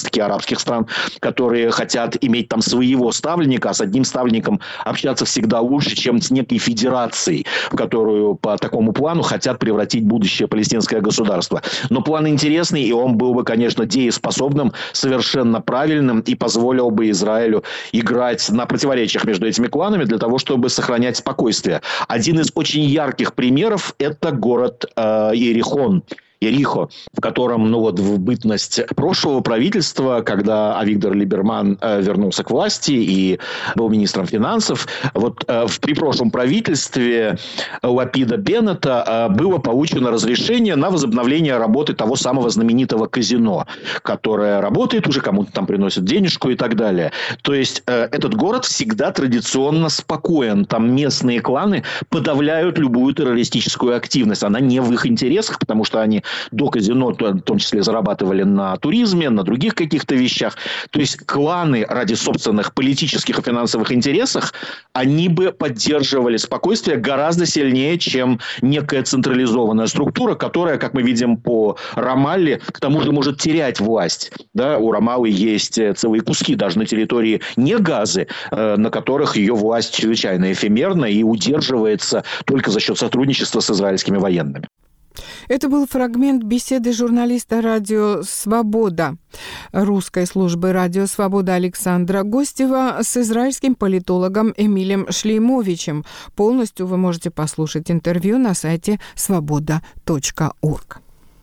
раз-таки арабских стран, которые хотят иметь там своего ставленника, а с одним ставленником общаться всегда лучше, чем с некой федерацией, в которую по такому плану хотят превратить будущее палестинское государство. Но план интересный, и он был бы, конечно, дееспособным, совершенно правильным и позволил бы Израилю играть на противоречиях между этими кланами для того, чтобы сохранять спокойствие. Один из очень ярких примеров – это город Ерихо, в котором, в бытность прошлого правительства, когда Авигдор Либерман вернулся к власти и был министром финансов, при прошлом правительстве Лапида Беннета было получено разрешение на возобновление работы того самого знаменитого казино, которое работает уже, кому-то там приносит денежку и так далее. То есть этот город всегда традиционно спокоен. Там местные кланы подавляют любую террористическую активность. Она не в их интересах, потому что они до казино, в том числе, зарабатывали на туризме, на других каких-то вещах. То есть кланы ради собственных политических и финансовых интересов, они бы поддерживали спокойствие гораздо сильнее, чем некая централизованная структура, которая, как мы видим по Рамалле, к тому же может терять власть. Да? У Рамаллы есть целые куски даже на территории не Газы, на которых ее власть чрезвычайно эфемерна и удерживается только за счет сотрудничества с израильскими военными. Это был фрагмент беседы журналиста «Радио Свобода» русской службы «Радио Свобода» Александра Гостева с израильским политологом Эмилем Шлеймовичем. Полностью вы можете послушать интервью на сайте svoboda.org.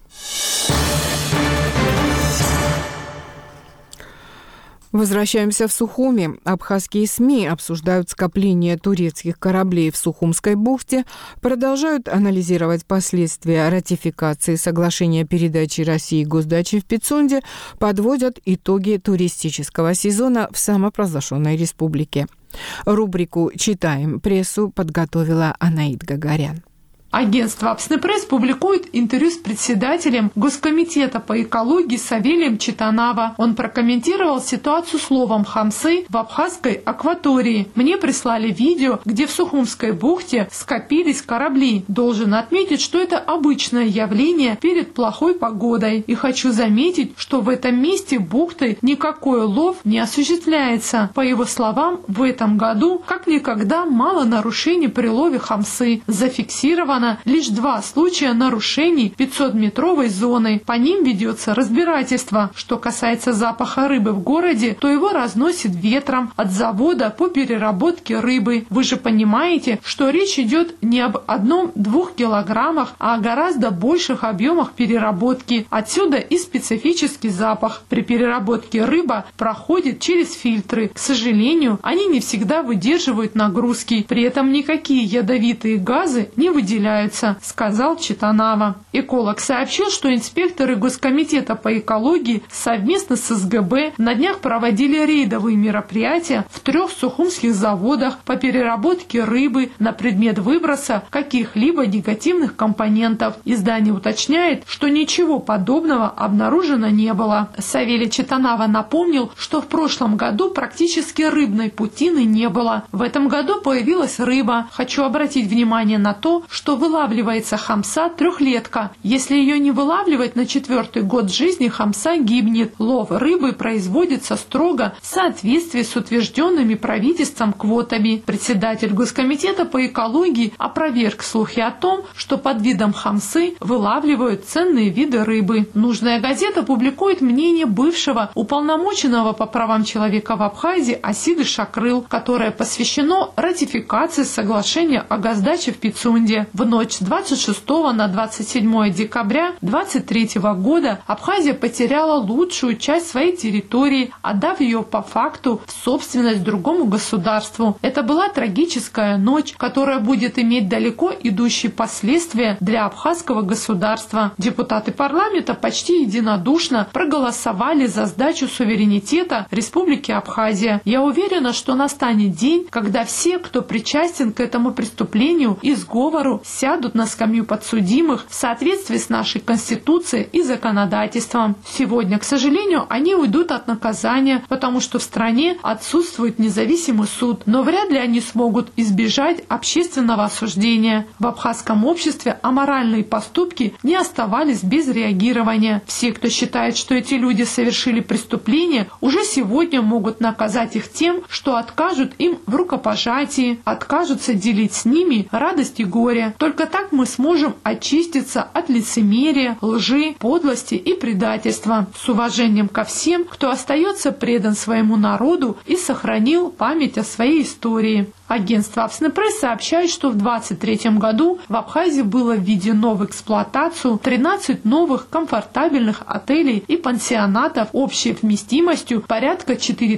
Возвращаемся в Сухуми. Абхазские СМИ обсуждают скопление турецких кораблей в Сухумской бухте, продолжают анализировать последствия ратификации соглашения о передаче России госдачи в Пицунде, подводят итоги туристического сезона в самопровозглашенной республике. Рубрику «Читаем прессу» подготовила Анаид Гагарян. Агентство «Апснепресс» публикует интервью с председателем Госкомитета по экологии Савелием Читанава. Он прокомментировал ситуацию с ловом хамсы в абхазской акватории. Мне прислали видео, где в Сухумской бухте скопились корабли. Должен отметить, что это обычное явление перед плохой погодой. И хочу заметить, что в этом месте бухты никакой лов не осуществляется. По его словам, в этом году как никогда мало нарушений при лове хамсы. Зафиксировано лишь 2 случая нарушений 500-метровой зоны. По ним ведется разбирательство. Что касается запаха рыбы в городе, то его разносит ветром от завода по переработке рыбы. Вы же понимаете, что речь идет не об 1-2 килограммах, а о гораздо больших объемах переработки. Отсюда и специфический запах. При переработке рыба проходит через фильтры. К сожалению, они не всегда выдерживают нагрузки. При этом никакие ядовитые газы не выделяются, сказал Читанава. Эколог сообщил, что инспекторы Госкомитета по экологии совместно с СГБ на днях проводили рейдовые мероприятия в 3 сухумских заводах по переработке рыбы на предмет выброса каких-либо негативных компонентов. Издание уточняет, что ничего подобного обнаружено не было. Савелий Читанава напомнил, что в прошлом году практически рыбной путины не было. В этом году появилась рыба. Хочу обратить внимание на то, что вылавливается хамса 3-летка. Если ее не вылавливать на 4-й год жизни, хамса гибнет. Лов рыбы производится строго в соответствии с утвержденными правительством квотами. Председатель Госкомитета по экологии опроверг слухи о том, что под видом хамсы вылавливают ценные виды рыбы. Нужная газета публикует мнение бывшего уполномоченного по правам человека в Абхазии Асиды Шакрыл, которое посвящено ратификации соглашения о госдаче в Пицунде. В ночь с 26 на 27 декабря 2023 года Абхазия потеряла лучшую часть своей территории, отдав ее по факту в собственность другому государству. Это была трагическая ночь, которая будет иметь далеко идущие последствия для абхазского государства. Депутаты парламента почти единодушно проголосовали за сдачу суверенитета Республики Абхазия. Я уверена, что настанет день, когда все, кто причастен к этому преступлению и сговору, сядут на скамью подсудимых в соответствии с нашей Конституцией и законодательством. Сегодня, к сожалению, они уйдут от наказания, потому что в стране отсутствует независимый суд, но вряд ли они смогут избежать общественного осуждения. В абхазском обществе аморальные поступки не оставались без реагирования. Все, кто считает, что эти люди совершили преступление, уже сегодня могут наказать их тем, что откажут им в рукопожатии, откажутся делить с ними радость и горе. Только так мы сможем очиститься от лицемерия, лжи, подлости и предательства. С уважением ко всем, кто остается предан своему народу и сохранил память о своей истории. Агентство Апснепресс сообщает, что в 2023 году в Абхазии было введено в эксплуатацию 13 новых комфортабельных отелей и пансионатов общей вместимостью порядка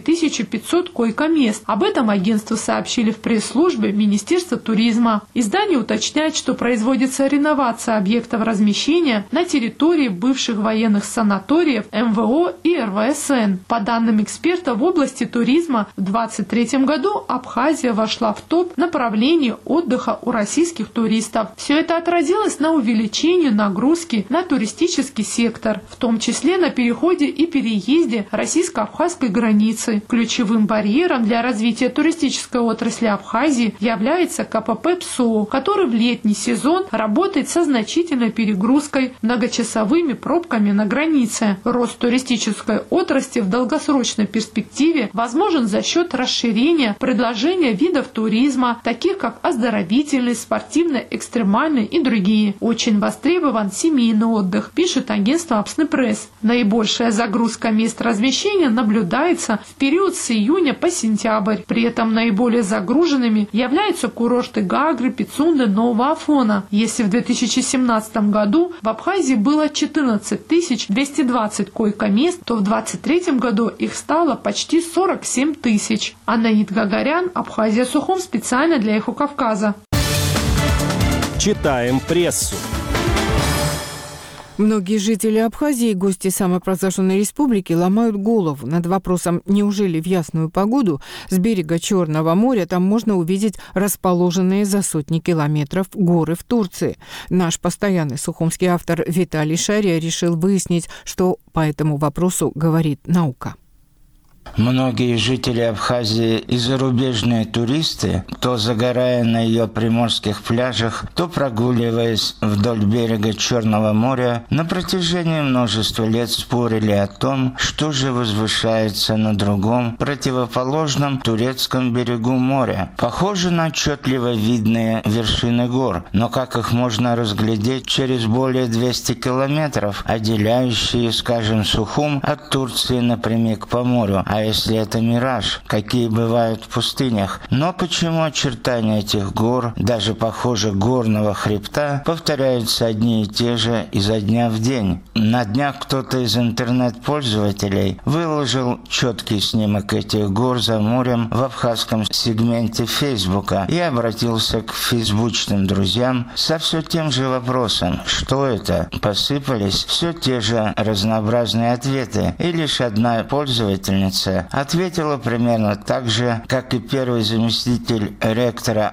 4500 койко-мест. Об этом агентству сообщили в пресс-службе Министерства туризма. Издание уточняет, что производится реновация объектов размещения на территории бывших военных санаториев МВО и РВСН. По данным экспертов в области туризма, в 2023 году Абхазия вошла в топ направлений отдыха у российских туристов. Все это отразилось на увеличении нагрузки на туристический сектор, в том числе на переходе и переезде российско-абхазской границы. Ключевым барьером для развития туристической отрасли Абхазии является КПП ПСО, который в летний сезон работает со значительной перегрузкой, многочасовыми пробками на границе. Рост туристической отрасли в долгосрочной перспективе возможен за счет расширения предложения видов туризма, таких как оздоровительный, спортивный, экстремальный и другие. Очень востребован семейный отдых, пишет агентство Апснепресс. Наибольшая загрузка мест размещения наблюдается в период с июня по сентябрь. При этом наиболее загруженными являются курорты Гагры, Пицунды, Нового Афона. Если в 2017 году в Абхазии было 14 220 койко-мест, то в 2023 году их стало почти 47 тысяч. Анаит Гагарян, Абхазия Сухум, специально для «Эхо Кавказа». Читаем прессу. Многие жители Абхазии и гости самопровозглашенной республики ломают голову над вопросом, неужели в ясную погоду с берега Черного моря там можно увидеть расположенные за сотни километров горы в Турции. Наш постоянный сухумский автор Виталий Шария решил выяснить, что по этому вопросу говорит наука. Многие жители Абхазии и зарубежные туристы, то загорая на ее приморских пляжах, то прогуливаясь вдоль берега Черного моря, на протяжении множества лет спорили о том, что же возвышается на другом, противоположном турецком берегу моря. Похоже на отчетливо видные вершины гор, но как их можно разглядеть через более 200 километров, отделяющие, скажем, Сухум от Турции напрямик по морю? А если это мираж, какие бывают в пустынях? Но почему очертания этих гор, даже похоже горного хребта, повторяются одни и те же изо дня в день? На днях кто-то из интернет-пользователей выложил четкий снимок этих гор за морем в абхазском сегменте Фейсбука и обратился к фейсбучным друзьям со все тем же вопросом: что это? Посыпались все те же разнообразные ответы, и лишь одна пользовательница ответила примерно так же, как и первый заместитель ректора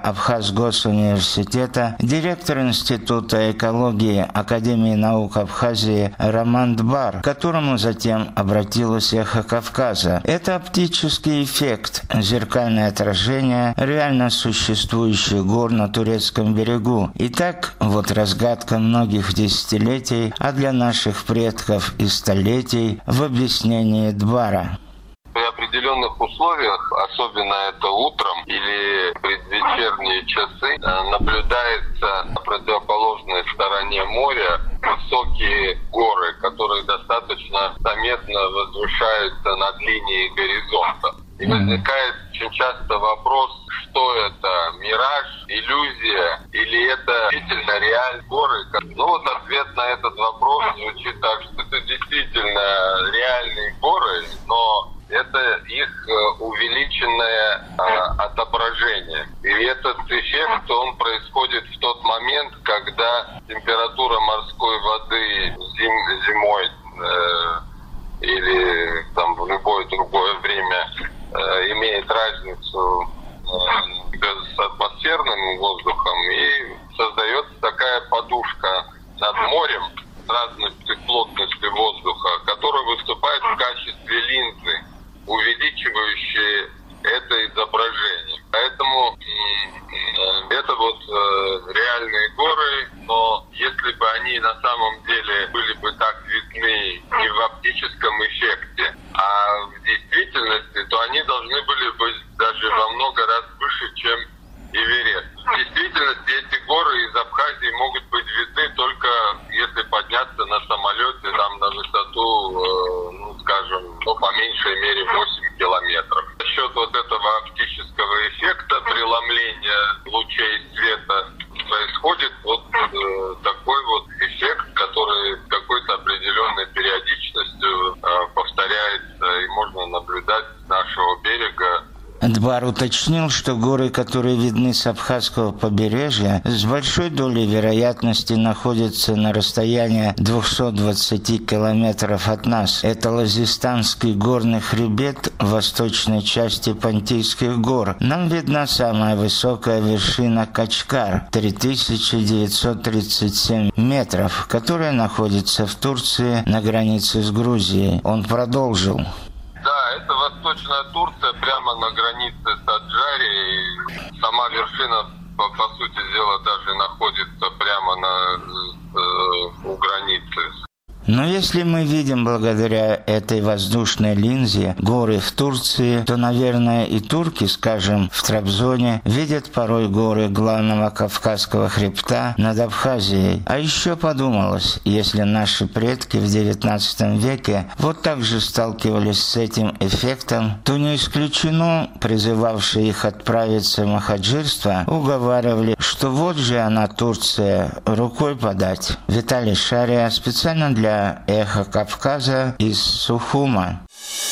Абхазгосуниверситета, директор Института экологии Академии наук Абхазии Роман Дбар, к которому затем обратилась «Эхо Кавказа». Это оптический эффект, зеркальное отражение реально существующих гор на турецком берегу. Итак, вот разгадка многих десятилетий, а для наших предков и столетий в объяснении Дбара. При определенных условиях, особенно это утром или предвечерние часы, наблюдается на противоположной стороне моря высокие горы, которые достаточно заметно возвышаются над линией горизонта. И возникает очень часто вопрос, что это, мираж, иллюзия, или это действительно реальные горы? Ну вот ответ на этот вопрос звучит так, что это действительно реальные горы, но это их увеличенное отображение. И этот эффект, он происходит в тот момент, когда температура морской воды зимой или там в любое другое время имеет разницу с атмосферным воздухом, и создается такая подушка над морем с разной плотностью воздуха, которая выступает в качестве линзы, увеличивающей это изображение. Поэтому это вот реальные горы, но если бы они на самом деле были бы так видны не в оптическом эффекте, а в действительности, то они должны были быть даже во много раз выше, чем Эверест. В действительности эти горы из Абхазии могут быть видны только если подняться на самолете там на высоту, по меньшей мере 8 километров. За счет вот этого оптического эффекта преломления лучей света происходит вот такой вот эффект, который с какой-то определенной периодичностью повторяется, и можно наблюдать с нашего берега. Дбар уточнил, что горы, которые видны с абхазского побережья, с большой долей вероятности находятся на расстоянии 220 километров от нас. Это Лазистанский горный хребет в восточной части Понтийских гор. Нам видна самая высокая вершина Качкар, 3937 метров, которая находится в Турции на границе с Грузией. Он продолжил. Да, это Восточная Турция, прямо на границе с Аджарией. Сама вершина, по сути дела, даже находится прямо у границы. Но если мы видим благодаря этой воздушной линзе горы в Турции, то, наверное, и турки, скажем, в Трабзоне, видят порой горы главного Кавказского хребта над Абхазией. А еще подумалось, если наши предки в XIX веке вот так же сталкивались с этим эффектом, то не исключено, призывавшие их отправиться в махаджирство, уговаривали, что вот же она, Турция, рукой подать. Виталий Шария специально для «Эхо Кавказа» из Сухума.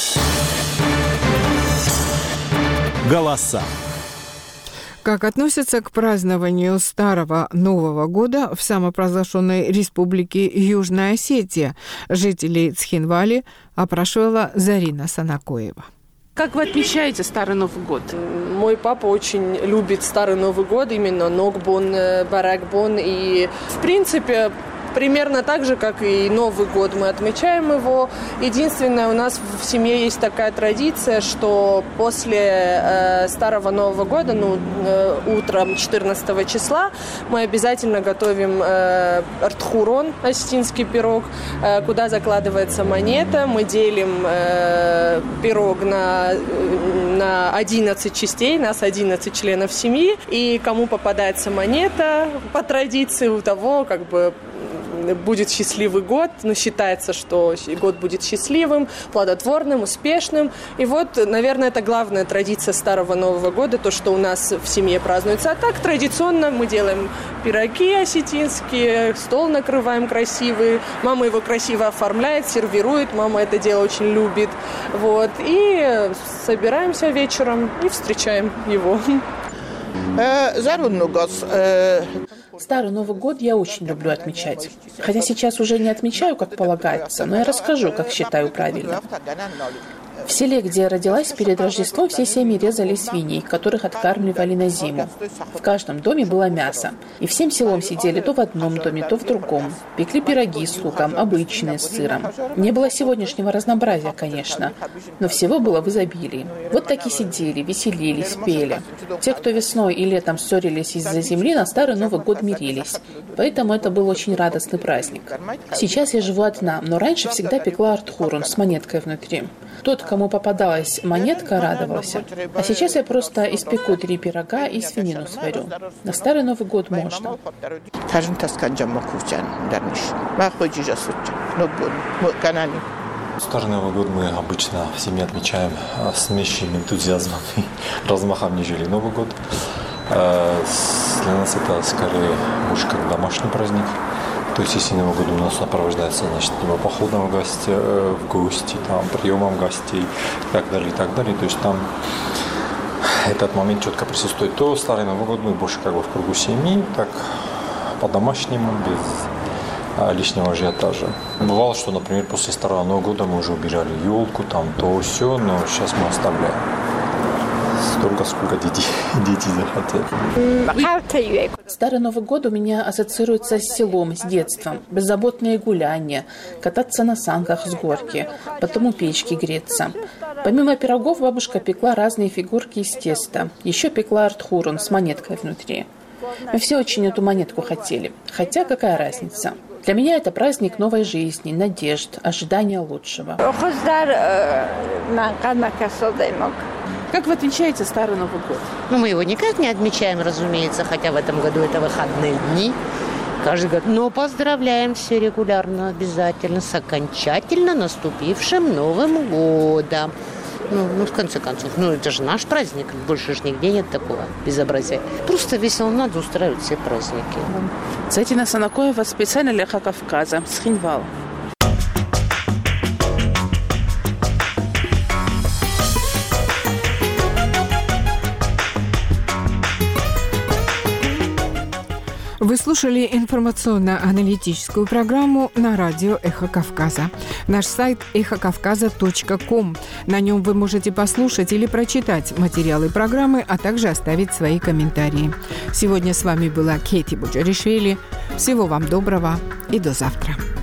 Голоса. Как относятся к празднованию Старого Нового года в самопровозглашенной республике Южная Осетия? Жителей Цхинвали опрашивала Зарина Санакоева. Как вы отмечаете Старый Новый год? Мой папа очень любит Старый Новый год, именно Ногбон, Баракбон. И, в принципе, примерно так же, как и Новый год, мы отмечаем его. Единственное, у нас в семье есть такая традиция, что после Старого Нового года, утром 14 числа, мы обязательно готовим артхурон, осетинский пирог, куда закладывается монета. Мы делим пирог на 11 частей, нас 11 членов семьи. И кому попадается монета, по традиции у того, будет счастливый год, считается, что год будет счастливым, плодотворным, успешным. И вот, наверное, это главная традиция Старого Нового года, то, что у нас в семье празднуется. А так, традиционно мы делаем пироги осетинские, стол накрываем красивый, мама его красиво оформляет, сервирует, мама это дело очень любит. Вот. И собираемся вечером и встречаем его. Старый Новый год я очень люблю отмечать. Хотя сейчас уже не отмечаю, как полагается, но я расскажу, как считаю правильно. В селе, где я родилась, перед Рождеством все семьи резали свиней, которых откармливали на зиму. В каждом доме было мясо. И всем селом сидели то в одном доме, то в другом. Пекли пироги с луком, обычные, с сыром. Не было сегодняшнего разнообразия, конечно, но всего было в изобилии. Вот так и сидели, веселились, пели. Те, кто весной и летом ссорились из-за земли, на Старый Новый год мирились. Поэтому это был очень радостный праздник. Сейчас я живу одна, но раньше всегда пекла артхурон с монеткой внутри. Тот, кому попадалась монетка, радовался. А сейчас я просто испеку 3 пирога и свинину сварю. На Старый Новый год можно. Старый Новый год мы обычно в семье отмечаем с меньшим энтузиазмом и размахом, нежели Новый год. Для нас это скорее больше как домашний праздник. То есть, если Новый год у нас сопровождается, либо походом в гости, приемом гостей и так далее, и так далее. То есть, там этот момент четко присутствует. То Старый Новый год мы больше в кругу семьи, так по-домашнему, без лишнего ажиотажа. Бывало, что, например, после Старого Нового года мы уже убирали елку, то все, но сейчас мы оставляем. столько, сколько дети захотят. Старый Новый год у меня ассоциируется с селом, с детством. Беззаботные гуляния, кататься на санках с горки, потом у печки греться. Помимо пирогов бабушка пекла разные фигурки из теста. Еще пекла артхурун с монеткой внутри. Мы все очень эту монетку хотели. Хотя какая разница? Для меня это праздник новой жизни, надежд, ожидания лучшего. Как вы отмечаете Старый Новый год? Ну, мы его никак не отмечаем, разумеется, хотя в этом году это выходные дни. Каждый год. Но поздравляем все регулярно, обязательно, с окончательно наступившим Новым годом. Ну, в конце концов, это же наш праздник, больше же нигде нет такого безобразия. Просто весело, надо устраивать все праздники. Цветина Санакоева специально для Эха Кавказа с Хинвала. Вы слушали информационно-аналитическую программу на радио «Эхо Кавказа». Наш сайт эхокавказа.ком. На нем вы можете послушать или прочитать материалы программы, а также оставить свои комментарии. Сегодня с вами была Кейти Буджаришвили. Всего вам доброго и до завтра.